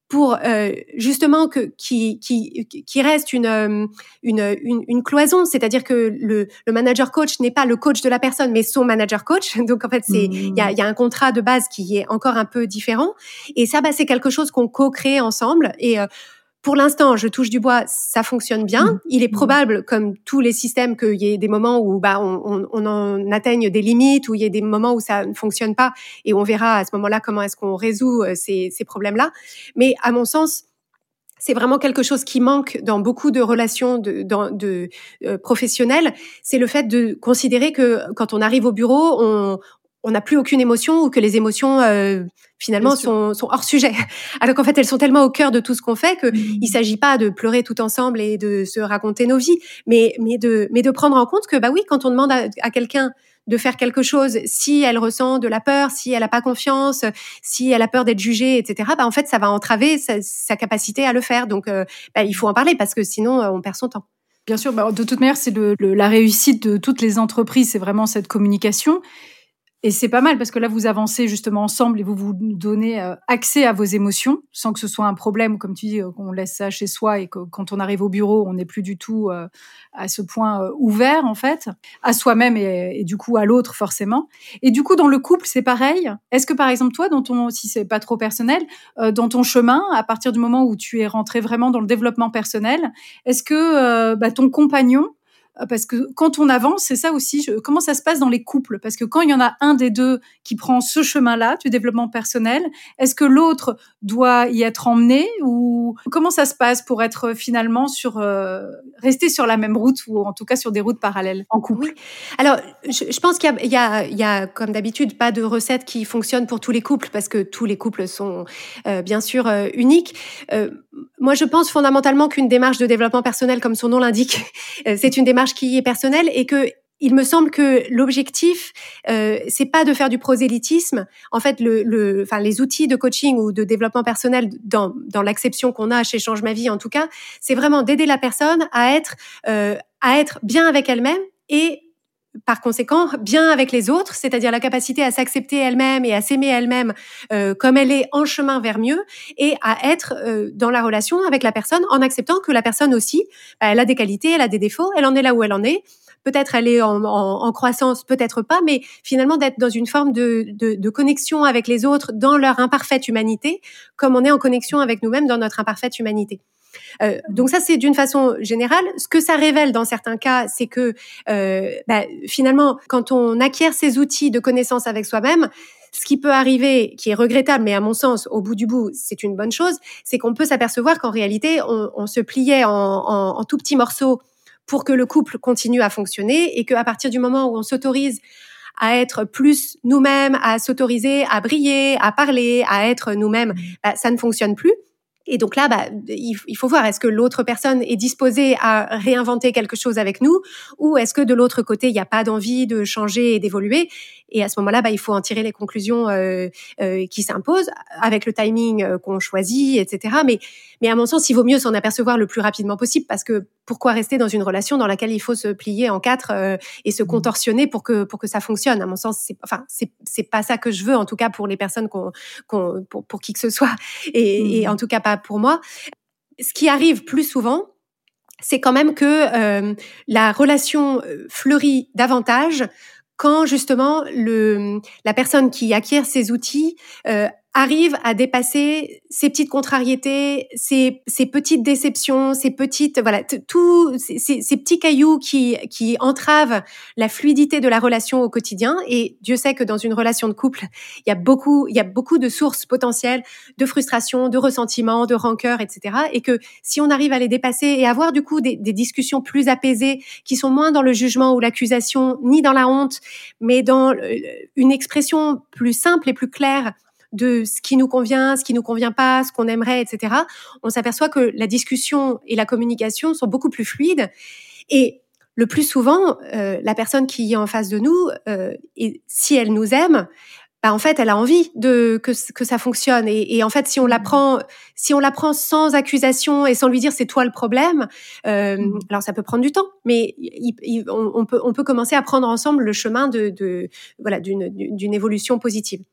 pour euh, justement que qui qui qui reste une une une, une cloison, c'est-à-dire que le le manager coach n'est pas le coach de la personne, mais son manager coach. Donc en fait, c'est il mmh. y a il y a un contrat de base qui est encore un peu différent. Et ça, bah, c'est quelque chose qu'on co-crée ensemble. Et euh, pour l'instant, je touche du bois, ça fonctionne bien. Mmh. Il est probable, comme tous les systèmes, qu'il y ait des moments où bah on, on, on en atteigne des limites, où il y ait des moments où ça ne fonctionne pas, et on verra à ce moment-là comment est-ce qu'on résout ces, ces problèmes-là. Mais à mon sens, c'est vraiment quelque chose qui manque dans beaucoup de relations de, de, de euh, professionnelles. C'est le fait de considérer que quand on arrive au bureau, on on n'a plus aucune émotion, ou que les émotions euh, finalement sont, sont hors sujet. Alors qu'en fait, elles sont tellement au cœur de tout ce qu'on fait que mmh. il s'agit pas de pleurer tout ensemble et de se raconter nos vies, mais mais de mais de prendre en compte que bah oui, quand on demande à, à quelqu'un de faire quelque chose, si elle ressent de la peur, si elle a pas confiance, si elle a peur d'être jugée, et cetera, bah en fait, ça va entraver sa, sa capacité à le faire. Donc, euh, bah, il faut en parler parce que sinon, on perd son temps. Bien sûr, bah, de toute manière, c'est le, le, la réussite de toutes les entreprises, c'est vraiment cette communication. Et c'est pas mal parce que là, vous avancez justement ensemble et vous vous donnez euh, accès à vos émotions sans que ce soit un problème, ou comme tu dis, euh, qu'on laisse ça chez soi et que quand on arrive au bureau, on n'est plus du tout euh, à ce point euh, ouvert, en fait, à soi-même et, et du coup à l'autre, forcément. Et du coup, dans le couple, c'est pareil. Est-ce que, par exemple, toi, dans ton, si c'est pas trop personnel, euh, dans ton chemin, à partir du moment où tu es rentré vraiment dans le développement personnel, est-ce que euh, bah, ton compagnon, parce que quand on avance, c'est ça aussi, je, comment ça se passe dans les couples? Parce que quand il y en a un des deux qui prend ce chemin-là du développement personnel, est-ce que l'autre doit y être emmené, ou comment ça se passe pour être finalement sur, euh, rester sur la même route, ou en tout cas sur des routes parallèles en couple? Oui. Alors, je, je pense qu'il y a, il y a, il y a, comme d'habitude, pas de recette qui fonctionne pour tous les couples, parce que tous les couples sont euh, bien sûr euh, uniques. Euh, moi, je pense fondamentalement qu'une démarche de développement personnel, comme son nom l'indique, c'est une démarche qui est personnelle, et que il me semble que l'objectif, euh, c'est pas de faire du prosélytisme. En fait, le, le, enfin, les outils de coaching ou de développement personnel, dans, dans l'acception qu'on a chez Change Ma Vie, en tout cas, c'est vraiment d'aider la personne à être, euh, à être bien avec elle-même, et par conséquent, bien avec les autres, c'est-à-dire la capacité à s'accepter elle-même et à s'aimer elle-même euh, comme elle est, en chemin vers mieux, et à être euh, dans la relation avec la personne en acceptant que la personne aussi, bah, elle a des qualités, elle a des défauts, elle en est là où elle en est. Peut-être elle est en, en, en croissance, peut-être pas, mais finalement d'être dans une forme de, de, de connexion avec les autres dans leur imparfaite humanité, comme on est en connexion avec nous-mêmes dans notre imparfaite humanité. Euh, donc ça, c'est d'une façon générale. Ce que ça révèle dans certains cas, c'est que euh, bah, finalement, quand on acquiert ces outils de connaissance avec soi-même, ce qui peut arriver, qui est regrettable, mais à mon sens, au bout du bout, c'est une bonne chose, c'est qu'on peut s'apercevoir qu'en réalité, on, on se pliait en, en, en tout petits morceaux pour que le couple continue à fonctionner, et qu'à partir du moment où on s'autorise à être plus nous-mêmes, à s'autoriser à briller, à parler, à être nous-mêmes, bah, ça ne fonctionne plus. Et donc là, bah, il faut voir, est-ce que l'autre personne est disposée à réinventer quelque chose avec nous, ou est-ce que de l'autre côté, il n'y a pas d'envie de changer et d'évoluer. Et à ce moment-là, bah, il faut en tirer les conclusions euh, euh, qui s'imposent, avec le timing euh, qu'on choisit, et cetera. Mais, mais à mon sens, il vaut mieux s'en apercevoir le plus rapidement possible, parce que pourquoi rester dans une relation dans laquelle il faut se plier en quatre euh, et se contorsionner pour que pour que ça fonctionne? À mon sens, c'est enfin c'est c'est pas ça que je veux, en tout cas pour les personnes qu'on qu'on pour, pour qui que ce soit, et, mmh. et en tout cas pas pour moi. Ce qui arrive plus souvent, c'est quand même que euh, la relation fleurit davantage quand justement le la personne qui acquiert ces outils euh, arrive à dépasser ces petites contrariétés, ces, ces petites déceptions, ces petites, voilà, tous ces, ces, ces petits cailloux qui, qui entravent la fluidité de la relation au quotidien. Et Dieu sait que dans une relation de couple, il y a beaucoup, il y a beaucoup de sources potentielles de frustration, de ressentiment, de rancœur, et cetera. Et que si on arrive à les dépasser et avoir du coup des, des discussions plus apaisées, qui sont moins dans le jugement ou l'accusation, ni dans la honte, mais dans une expression plus simple et plus claire de ce qui nous convient, ce qui nous convient pas, ce qu'on aimerait, et cetera, on s'aperçoit que la discussion et la communication sont beaucoup plus fluides. Et le plus souvent, euh, la personne qui est en face de nous, euh, et si elle nous aime, bah en fait, elle a envie de que que ça fonctionne. Et, et en fait, si on l'apprend, si on l'apprend sans accusation et sans lui dire c'est toi le problème, euh, mmh. alors ça peut prendre du temps, mais il, il, on, on peut on peut commencer à prendre ensemble le chemin de, de voilà d'une d'une évolution positive.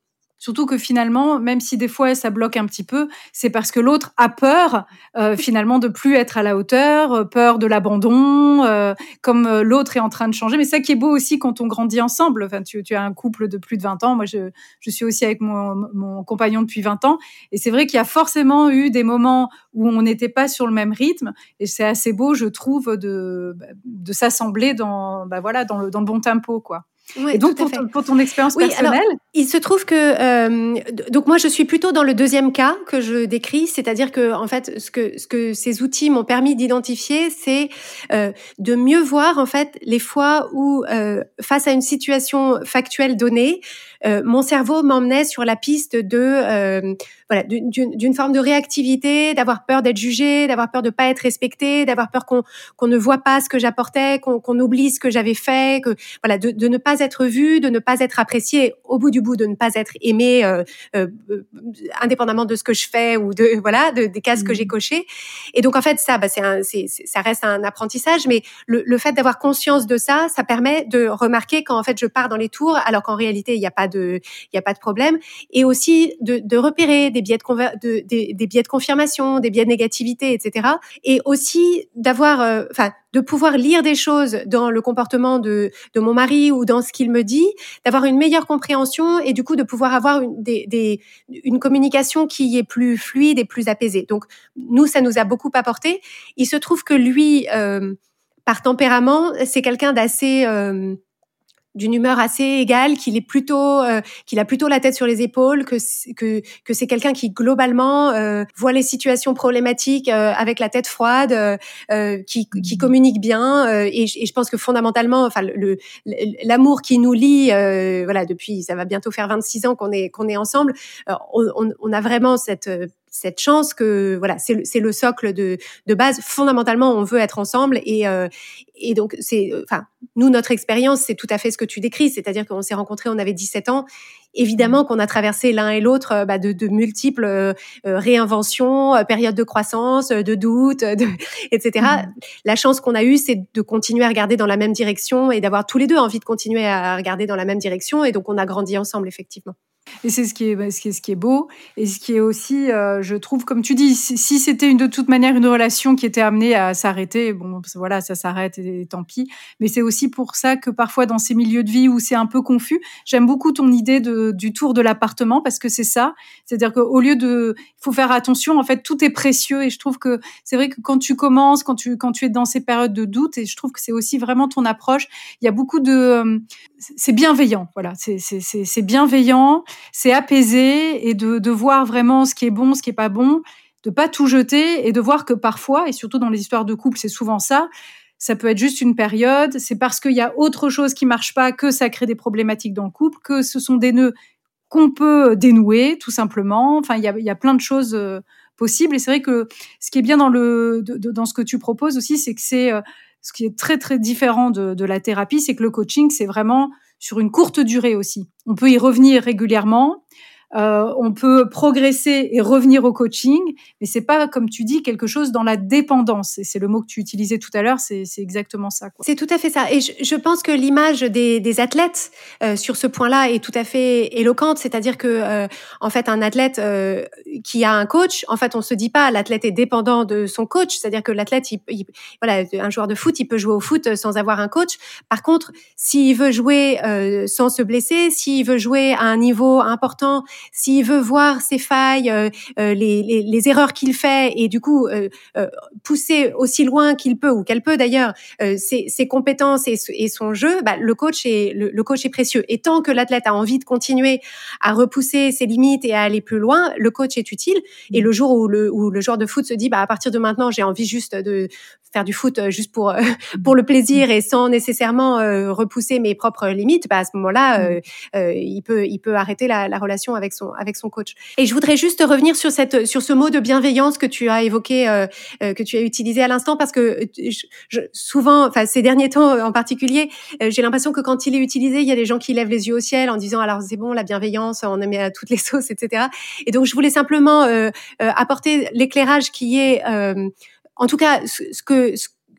Surtout que finalement, même si des fois ça bloque un petit peu, c'est parce que l'autre a peur euh, finalement de plus être à la hauteur, peur de l'abandon, euh, comme euh, l'autre est en train de changer. Mais ça qui est beau aussi quand on grandit ensemble. Enfin, tu, tu as un couple de plus de vingt ans. Moi, je, je suis aussi avec mon, mon compagnon depuis vingt ans. Et c'est vrai qu'il y a forcément eu des moments où on n'était pas sur le même rythme. Et c'est assez beau, je trouve, de, de s'assembler dans, bah voilà, dans le, dans le bon tempo, quoi. Ouais, et donc, tout à pour, fait. ton, pour ton expérience oui, personnelle, alors, il se trouve que euh, donc moi je suis plutôt dans le deuxième cas que je décris, c'est-à-dire que en fait ce que ce que ces outils m'ont permis d'identifier, c'est euh, de mieux voir en fait les fois où euh, face à une situation factuelle donnée, euh, mon cerveau m'emmenait sur la piste de euh, voilà d'une, d'une forme de réactivité, d'avoir peur d'être jugé, d'avoir peur de pas être respecté, d'avoir peur qu'on qu'on ne voit pas ce que j'apportais, qu'on, qu'on oublie ce que j'avais fait, que voilà de, de ne pas être vu, de ne pas être apprécié, au bout du bout de ne pas être aimé, euh, euh, indépendamment de ce que je fais ou de voilà de, des cases mmh. que j'ai cochées. Et donc en fait ça, bah, c'est un, c'est, c'est, ça reste un apprentissage, mais le, le fait d'avoir conscience de ça, ça permet de remarquer quand en fait je pars dans les tours, alors qu'en réalité il n'y a pas de, il y a pas de problème, et aussi de, de repérer des biais de, conver- de des, des biais de confirmation, des biais de négativité, et cetera. Et aussi d'avoir, enfin, euh, de pouvoir lire des choses dans le comportement de de mon mari ou dans ce qu'il me dit, d'avoir une meilleure compréhension et du coup de pouvoir avoir une, des, des, une communication qui est plus fluide et plus apaisée. Donc nous, ça nous a beaucoup apporté. Il se trouve que lui, euh, par tempérament, c'est quelqu'un d'assez euh, d'une humeur assez égale, qu'il est plutôt, euh, qu'il a plutôt la tête sur les épaules, que que que c'est quelqu'un qui globalement euh, voit les situations problématiques euh, avec la tête froide, euh, qui qui communique bien, euh, et, et je pense que fondamentalement, enfin le, le l'amour qui nous lie, euh, voilà, depuis ça va bientôt faire vingt-six ans qu'on est qu'on est ensemble, euh, on, on a vraiment cette cette chance que voilà, c'est le, c'est le socle de de base. Fondamentalement, on veut être ensemble et euh, et donc c'est enfin nous notre expérience, c'est tout à fait ce que tu décris, c'est-à-dire qu'on s'est rencontrés, on avait dix-sept ans. Évidemment qu'on a traversé l'un et l'autre bah, de, de multiples euh, réinventions, euh, périodes de croissance, de doute, de, et cetera. Mmh. La chance qu'on a eue, c'est de continuer à regarder dans la même direction et d'avoir tous les deux envie de continuer à regarder dans la même direction. Et donc, on a grandi ensemble, effectivement. Et c'est ce qui est, ce qui est, ce qui est beau. Et ce qui est aussi, euh, je trouve, comme tu dis, si, si c'était une, de toute manière une relation qui était amenée à s'arrêter, bon, voilà, ça s'arrête et, et tant pis. Mais c'est aussi pour ça que parfois, dans ces milieux de vie où c'est un peu confus, j'aime beaucoup ton idée de, du tour de l'appartement parce que c'est ça. C'est-à-dire qu'au lieu de, il faut faire attention, en fait, tout est précieux. Et je trouve que c'est vrai que quand tu commences, quand tu, quand tu es dans ces périodes de doute, et je trouve que c'est aussi vraiment ton approche, il y a beaucoup de, euh, c'est bienveillant, voilà, c'est, c'est, c'est, c'est bienveillant. C'est apaisé et de, de voir vraiment ce qui est bon, ce qui est pas bon, de pas tout jeter et de voir que parfois, et surtout dans les histoires de couple, c'est souvent ça, ça peut être juste une période, c'est parce qu'il y a autre chose qui marche pas que ça crée des problématiques dans le couple, que ce sont des nœuds qu'on peut dénouer, tout simplement. Enfin, il y a, il y a plein de choses euh, possibles et c'est vrai que ce qui est bien dans le, de, de, dans ce que tu proposes aussi, c'est que c'est, euh, ce qui est très, très différent de, de la thérapie, c'est que le coaching, c'est vraiment sur une courte durée aussi. On peut y revenir régulièrement, euh, on peut progresser et revenir au coaching, mais c'est pas, comme tu dis, quelque chose dans la dépendance. Et c'est le mot que tu utilisais tout à l'heure, c'est, c'est exactement ça, quoi. C'est tout à fait ça. Et je, je pense que l'image des, des athlètes euh, sur ce point-là est tout à fait éloquente. C'est-à-dire que, euh, en fait, un athlète euh, qui a un coach, en fait, on se dit pas l'athlète est dépendant de son coach. C'est-à-dire que l'athlète, il, il, voilà, un joueur de foot, il peut jouer au foot sans avoir un coach. Par contre, s'il veut jouer euh, sans se blesser, s'il veut jouer à un niveau important, s'il veut voir ses failles, euh, euh, les, les, les erreurs qu'il fait et du coup euh, euh, pousser aussi loin qu'il peut ou qu'elle peut d'ailleurs euh, ses, ses compétences et, et son jeu, bah, le coach est le, le coach est précieux. Et tant que l'athlète a envie de continuer à repousser ses limites et à aller plus loin, le coach est utile. Et le jour où le où le joueur de foot se dit bah à partir de maintenant j'ai envie juste de faire du foot juste pour euh, pour le plaisir et sans nécessairement euh, repousser mes propres limites, bah à ce moment-là euh, euh, il peut il peut arrêter la, la relation avec son avec son coach. Et je voudrais juste revenir sur cette sur ce mot de bienveillance que tu as évoqué euh, euh, que tu as utilisé à l'instant parce que je, je, souvent enfin ces derniers temps en particulier euh, j'ai l'impression que quand il est utilisé il y a des gens qui lèvent les yeux au ciel en disant alors c'est bon la bienveillance on aime à toutes les sauces etc. Et donc je voulais simplement euh, euh, apporter l'éclairage qui est euh, en tout cas ce, ce que ce,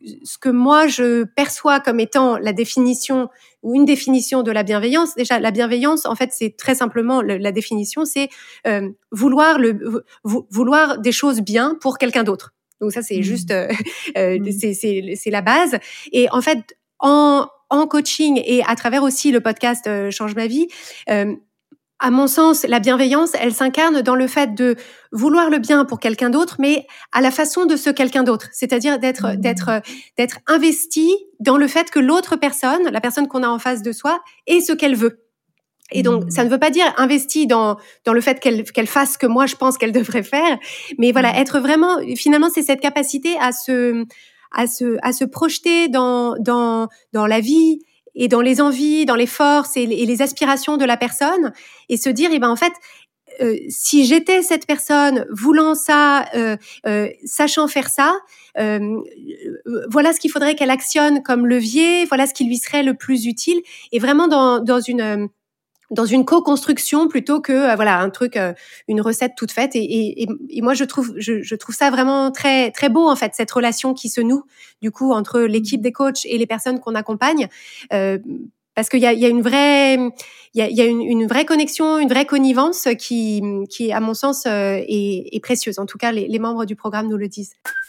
ce que moi je perçois comme étant la définition ou une définition de la bienveillance. Déjà, la bienveillance, en fait, c'est très simplement le, la définition, c'est euh, vouloir le vouloir des choses bien pour quelqu'un d'autre. Donc ça, c'est mmh. juste, euh, euh, mmh. c'est, c'est c'est la base. Et en fait, en en coaching et à travers aussi le podcast euh, Change ma vie. Euh, À mon sens, la bienveillance, elle s'incarne dans le fait de vouloir le bien pour quelqu'un d'autre, mais à la façon de ce quelqu'un d'autre. C'est-à-dire d'être, mmh. d'être, d'être investi dans le fait que l'autre personne, la personne qu'on a en face de soi, est ce qu'elle veut. Et donc, mmh. ça ne veut pas dire investi dans, dans le fait qu'elle, qu'elle fasse ce que moi je pense qu'elle devrait faire. Mais voilà, mmh. être vraiment, finalement, c'est cette capacité à se, à se, à se projeter dans, dans, dans la vie, et dans les envies, dans les forces et les, et les aspirations de la personne, et se dire, eh ben en fait, euh, si j'étais cette personne voulant ça, euh, euh, sachant faire ça, euh, voilà ce qu'il faudrait qu'elle actionne comme levier, voilà ce qui lui serait le plus utile, et vraiment dans, dans une dans une co-construction plutôt que euh, voilà un truc, euh, une recette toute faite. Et, et, et moi je trouve je, je trouve ça vraiment très très beau en fait, cette relation qui se noue du coup entre l'équipe des coachs et les personnes qu'on accompagne, euh, parce qu'il y a, il y a une vraie il y a, il y a une, une vraie connexion, une vraie connivence qui qui à mon sens euh, est, est précieuse. En tout cas, les, les membres du programme nous le disent.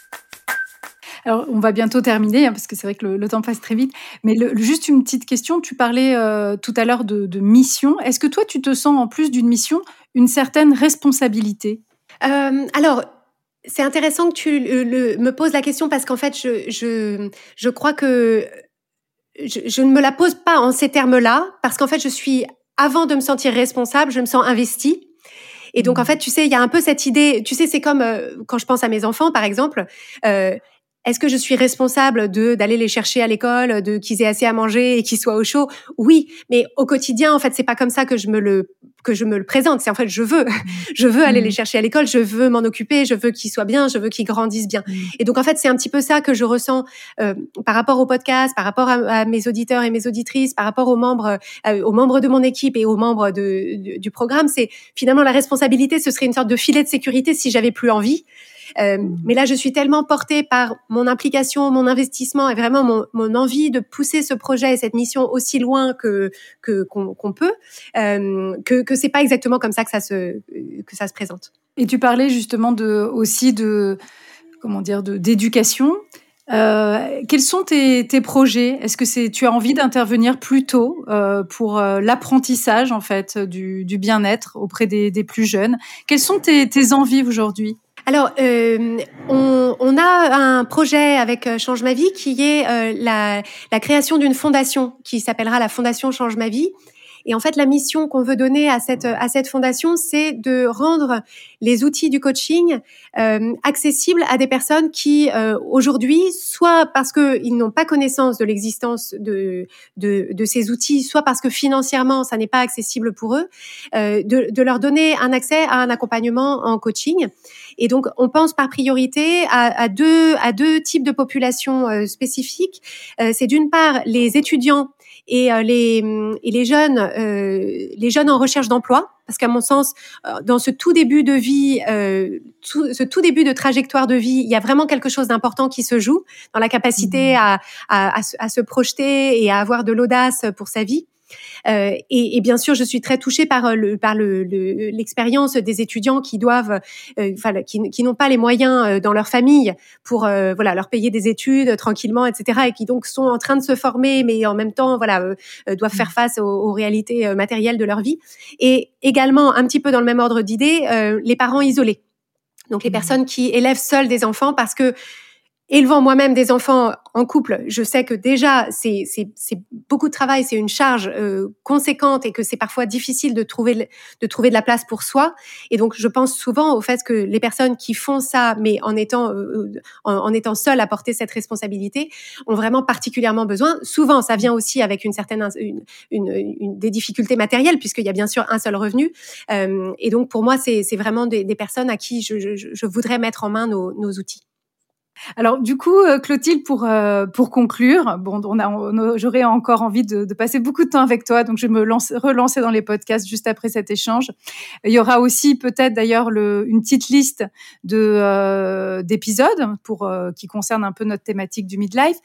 Alors, on va bientôt terminer, hein, parce que c'est vrai que le, le temps passe très vite. Mais le, juste une petite question. Tu parlais euh, tout à l'heure de, de mission. Est-ce que toi, tu te sens, en plus d'une mission, une certaine responsabilité ? euh, Alors, c'est intéressant que tu le, le, me poses la question, parce qu'en fait, je, je, je crois que je, je ne me la pose pas en ces termes-là, parce qu'en fait, je suis, avant de me sentir responsable, je me sens investie. Et donc, en fait, tu sais, il y a un peu cette idée, tu sais, c'est comme euh, quand je pense à mes enfants, par exemple, euh, est-ce que je suis responsable de d'aller les chercher à l'école, de qu'ils aient assez à manger et qu'ils soient au chaud ? Oui, mais au quotidien, en fait, c'est pas comme ça que je me le que je me le présente. C'est en fait, je veux, je veux aller les chercher à l'école, je veux m'en occuper, je veux qu'ils soient bien, je veux qu'ils grandissent bien. Et donc, en fait, c'est un petit peu ça que je ressens euh, par rapport au podcast, par rapport à, à mes auditeurs et mes auditrices, par rapport aux membres, euh, aux membres de mon équipe et aux membres de, de, du programme. C'est finalement la responsabilité, ce serait une sorte de filet de sécurité si j'avais plus envie. Euh, mais là, je suis tellement portée par mon implication, mon investissement et vraiment mon, mon envie de pousser ce projet et cette mission aussi loin que, que qu'on, qu'on peut, euh, que que c'est pas exactement comme ça que ça se que ça se présente. Et tu parlais justement de aussi de comment dire de d'éducation. Euh, quels sont tes, tes projets ? Est-ce que c'est tu as envie d'intervenir plus tôt euh, pour euh, l'apprentissage en fait du, du bien-être auprès des, des plus jeunes ? Quelles sont tes, tes envies aujourd'hui ? Alors, euh, on, on a un projet avec Change ma vie qui est euh, la, la création d'une fondation qui s'appellera la Fondation Change ma vie. Et en fait, la mission qu'on veut donner à cette à cette fondation, c'est de rendre les outils du coaching euh, accessibles à des personnes qui euh, aujourd'hui, soit parce que ils n'ont pas connaissance de l'existence de de de ces outils, soit parce que financièrement ça n'est pas accessible pour eux, euh, de de leur donner un accès à un accompagnement en coaching. Et donc, on pense par priorité à, à deux à deux types de populations euh, spécifiques. Euh, c'est d'une part les étudiants et euh, les et les jeunes euh, les jeunes en recherche d'emploi, parce qu'à mon sens, euh, dans ce tout début de vie, euh, tout, ce tout début de trajectoire de vie, il y a vraiment quelque chose d'important qui se joue dans la capacité mmh. à, à, à, se, à se projeter et à avoir de l'audace pour sa vie. Euh, et, et bien sûr, je suis très touchée par le par le, le l'expérience des étudiants qui doivent, euh, enfin, qui, qui n'ont pas les moyens dans leur famille pour euh, voilà leur payer des études tranquillement, et cetera, et qui donc sont en train de se former, mais en même temps voilà euh, doivent faire face aux, aux réalités matérielles de leur vie. Et également, un petit peu dans le même ordre d'idées, euh, les parents isolés, donc les personnes qui élèvent seules des enfants, parce que élevant moi-même des enfants en couple, je sais que déjà c'est c'est c'est beaucoup de travail, c'est une charge euh, conséquente, et que c'est parfois difficile de trouver de trouver de la place pour soi. Et donc je pense souvent au fait que les personnes qui font ça, mais en étant euh, en, en étant seules à porter cette responsabilité, ont vraiment particulièrement besoin. Souvent, ça vient aussi avec une certaine une, une, une des difficultés matérielles, puisqu'il y a bien sûr un seul revenu. Euh, et donc pour moi, c'est c'est vraiment des, des personnes à qui je, je je voudrais mettre en main nos nos outils. Alors du coup, Clotilde, pour euh, pour conclure, bon, on a, on, j'aurais encore envie de, de passer beaucoup de temps avec toi, donc je vais me lance, relancer dans les podcasts juste après cet échange. Il y aura aussi peut-être d'ailleurs le, une petite liste de euh, d'épisodes pour euh, qui concernent un peu notre thématique du midlife.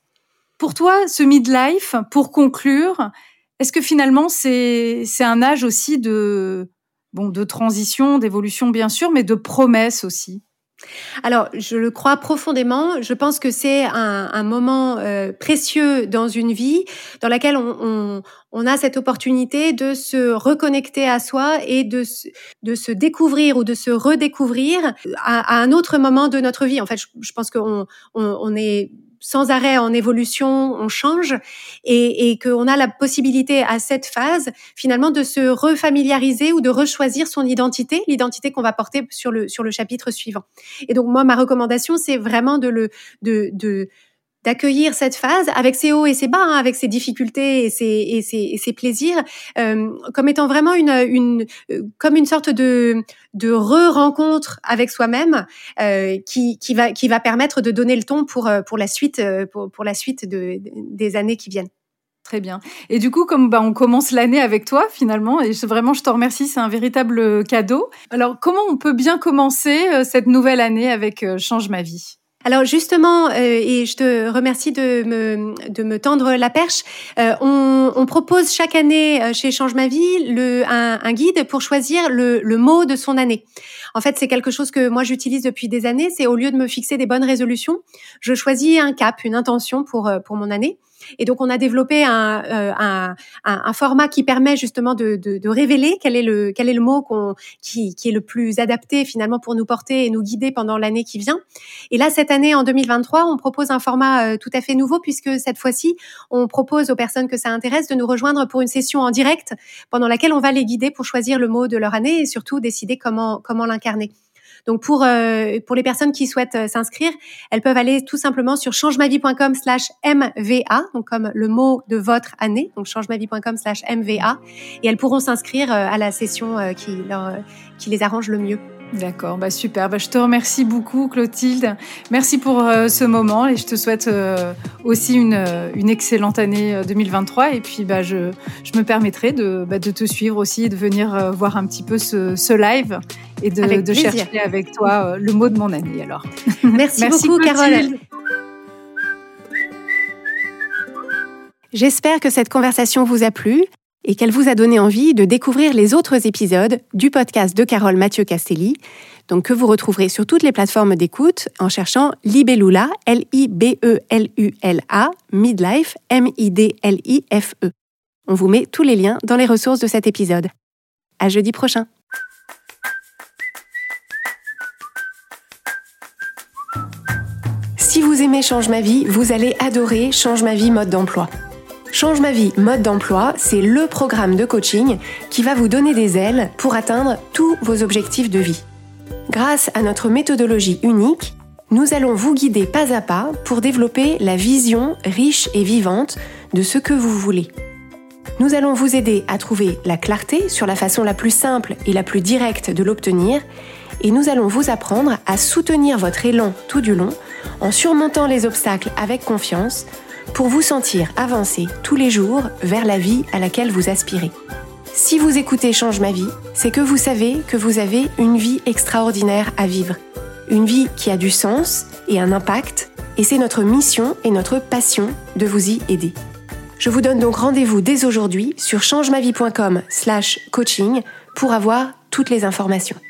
Pour toi, ce midlife, pour conclure, est-ce que finalement c'est c'est un âge aussi de bon de transition, d'évolution bien sûr, mais de promesse aussi? Alors, je le crois profondément. Je pense que c'est un, un moment euh, précieux dans une vie dans laquelle on, on, on a cette opportunité de se reconnecter à soi et de, de se découvrir ou de se redécouvrir à, à un autre moment de notre vie. En fait, je, je pense qu'on on, on est sans arrêt en évolution, on change et, et qu'on a la possibilité à cette phase finalement de se refamiliariser ou de rechoisir son identité, l'identité qu'on va porter sur le sur le chapitre suivant. Et donc moi ma recommandation c'est vraiment de le de de d'accueillir cette phase avec ses hauts et ses bas, hein, avec ses difficultés et ses et ses, et ses plaisirs, euh, comme étant vraiment une une euh, comme une sorte de de re-rencontre avec soi-même euh, qui qui va qui va permettre de donner le ton pour pour la suite pour pour la suite de, des années qui viennent. Très bien. Et du coup, comme bah, on commence l'année avec toi finalement, et je, vraiment je te remercie, c'est un véritable cadeau. Alors comment on peut bien commencer euh, cette nouvelle année avec euh, Change ma vie? Alors justement, euh, et je te remercie de me de me tendre la perche. Euh, on, on propose chaque année euh, chez Change ma vie le un, un guide pour choisir le le mot de son année. En fait, c'est quelque chose que moi j'utilise depuis des années. C'est au lieu de me fixer des bonnes résolutions, je choisis un cap, une intention pour pour mon année. Et donc, on a développé un, euh, un, un, un format qui permet justement de, de, de révéler quel est le, quel est le mot qu'on, qui, qui est le plus adapté finalement pour nous porter et nous guider pendant l'année qui vient. Et là, cette année, en deux mille vingt-trois, on propose un format euh, tout à fait nouveau puisque cette fois-ci, on propose aux personnes que ça intéresse de nous rejoindre pour une session en direct pendant laquelle on va les guider pour choisir le mot de leur année et surtout décider comment, comment l'incarner. Donc pour euh, pour les personnes qui souhaitent euh, s'inscrire, elles peuvent aller tout simplement sur changemavie.com slash mva, donc comme le mot de votre année, donc changemavie.com slash mva, et elles pourront s'inscrire euh, à la session euh, qui leur euh, qui les arrange le mieux. D'accord, bah super. Bah je te remercie beaucoup, Clotilde. Merci pour euh, ce moment et je te souhaite euh, aussi une une excellente année deux mille vingt-trois. Et puis bah je je me permettrai de bah, de te suivre aussi et de venir euh, voir un petit peu ce ce live et de, de chercher avec toi euh, le mot de mon année. Alors. Merci, Merci beaucoup, Clotilde. Carole. J'espère que cette conversation vous a plu et qu'elle vous a donné envie de découvrir les autres épisodes du podcast de Carole Mathieu Castelli, donc que vous retrouverez sur toutes les plateformes d'écoute en cherchant Libellula, L I B E L U L A, Midlife, M I D L I F E. On vous met tous les liens dans les ressources de cet épisode. À jeudi prochain. Si vous aimez Change ma vie, vous allez adorer Change ma vie mode d'emploi. Change ma vie mode d'emploi, c'est le programme de coaching qui va vous donner des ailes pour atteindre tous vos objectifs de vie. Grâce à notre méthodologie unique, nous allons vous guider pas à pas pour développer la vision riche et vivante de ce que vous voulez. Nous allons vous aider à trouver la clarté sur la façon la plus simple et la plus directe de l'obtenir, et nous allons vous apprendre à soutenir votre élan tout du long en surmontant les obstacles avec confiance pour vous sentir avancer tous les jours vers la vie à laquelle vous aspirez. Si vous écoutez Change ma vie, c'est que vous savez que vous avez une vie extraordinaire à vivre. Une vie qui a du sens et un impact, et c'est notre mission et notre passion de vous y aider. Je vous donne donc rendez-vous dès aujourd'hui sur changemavie.com slash coaching pour avoir toutes les informations.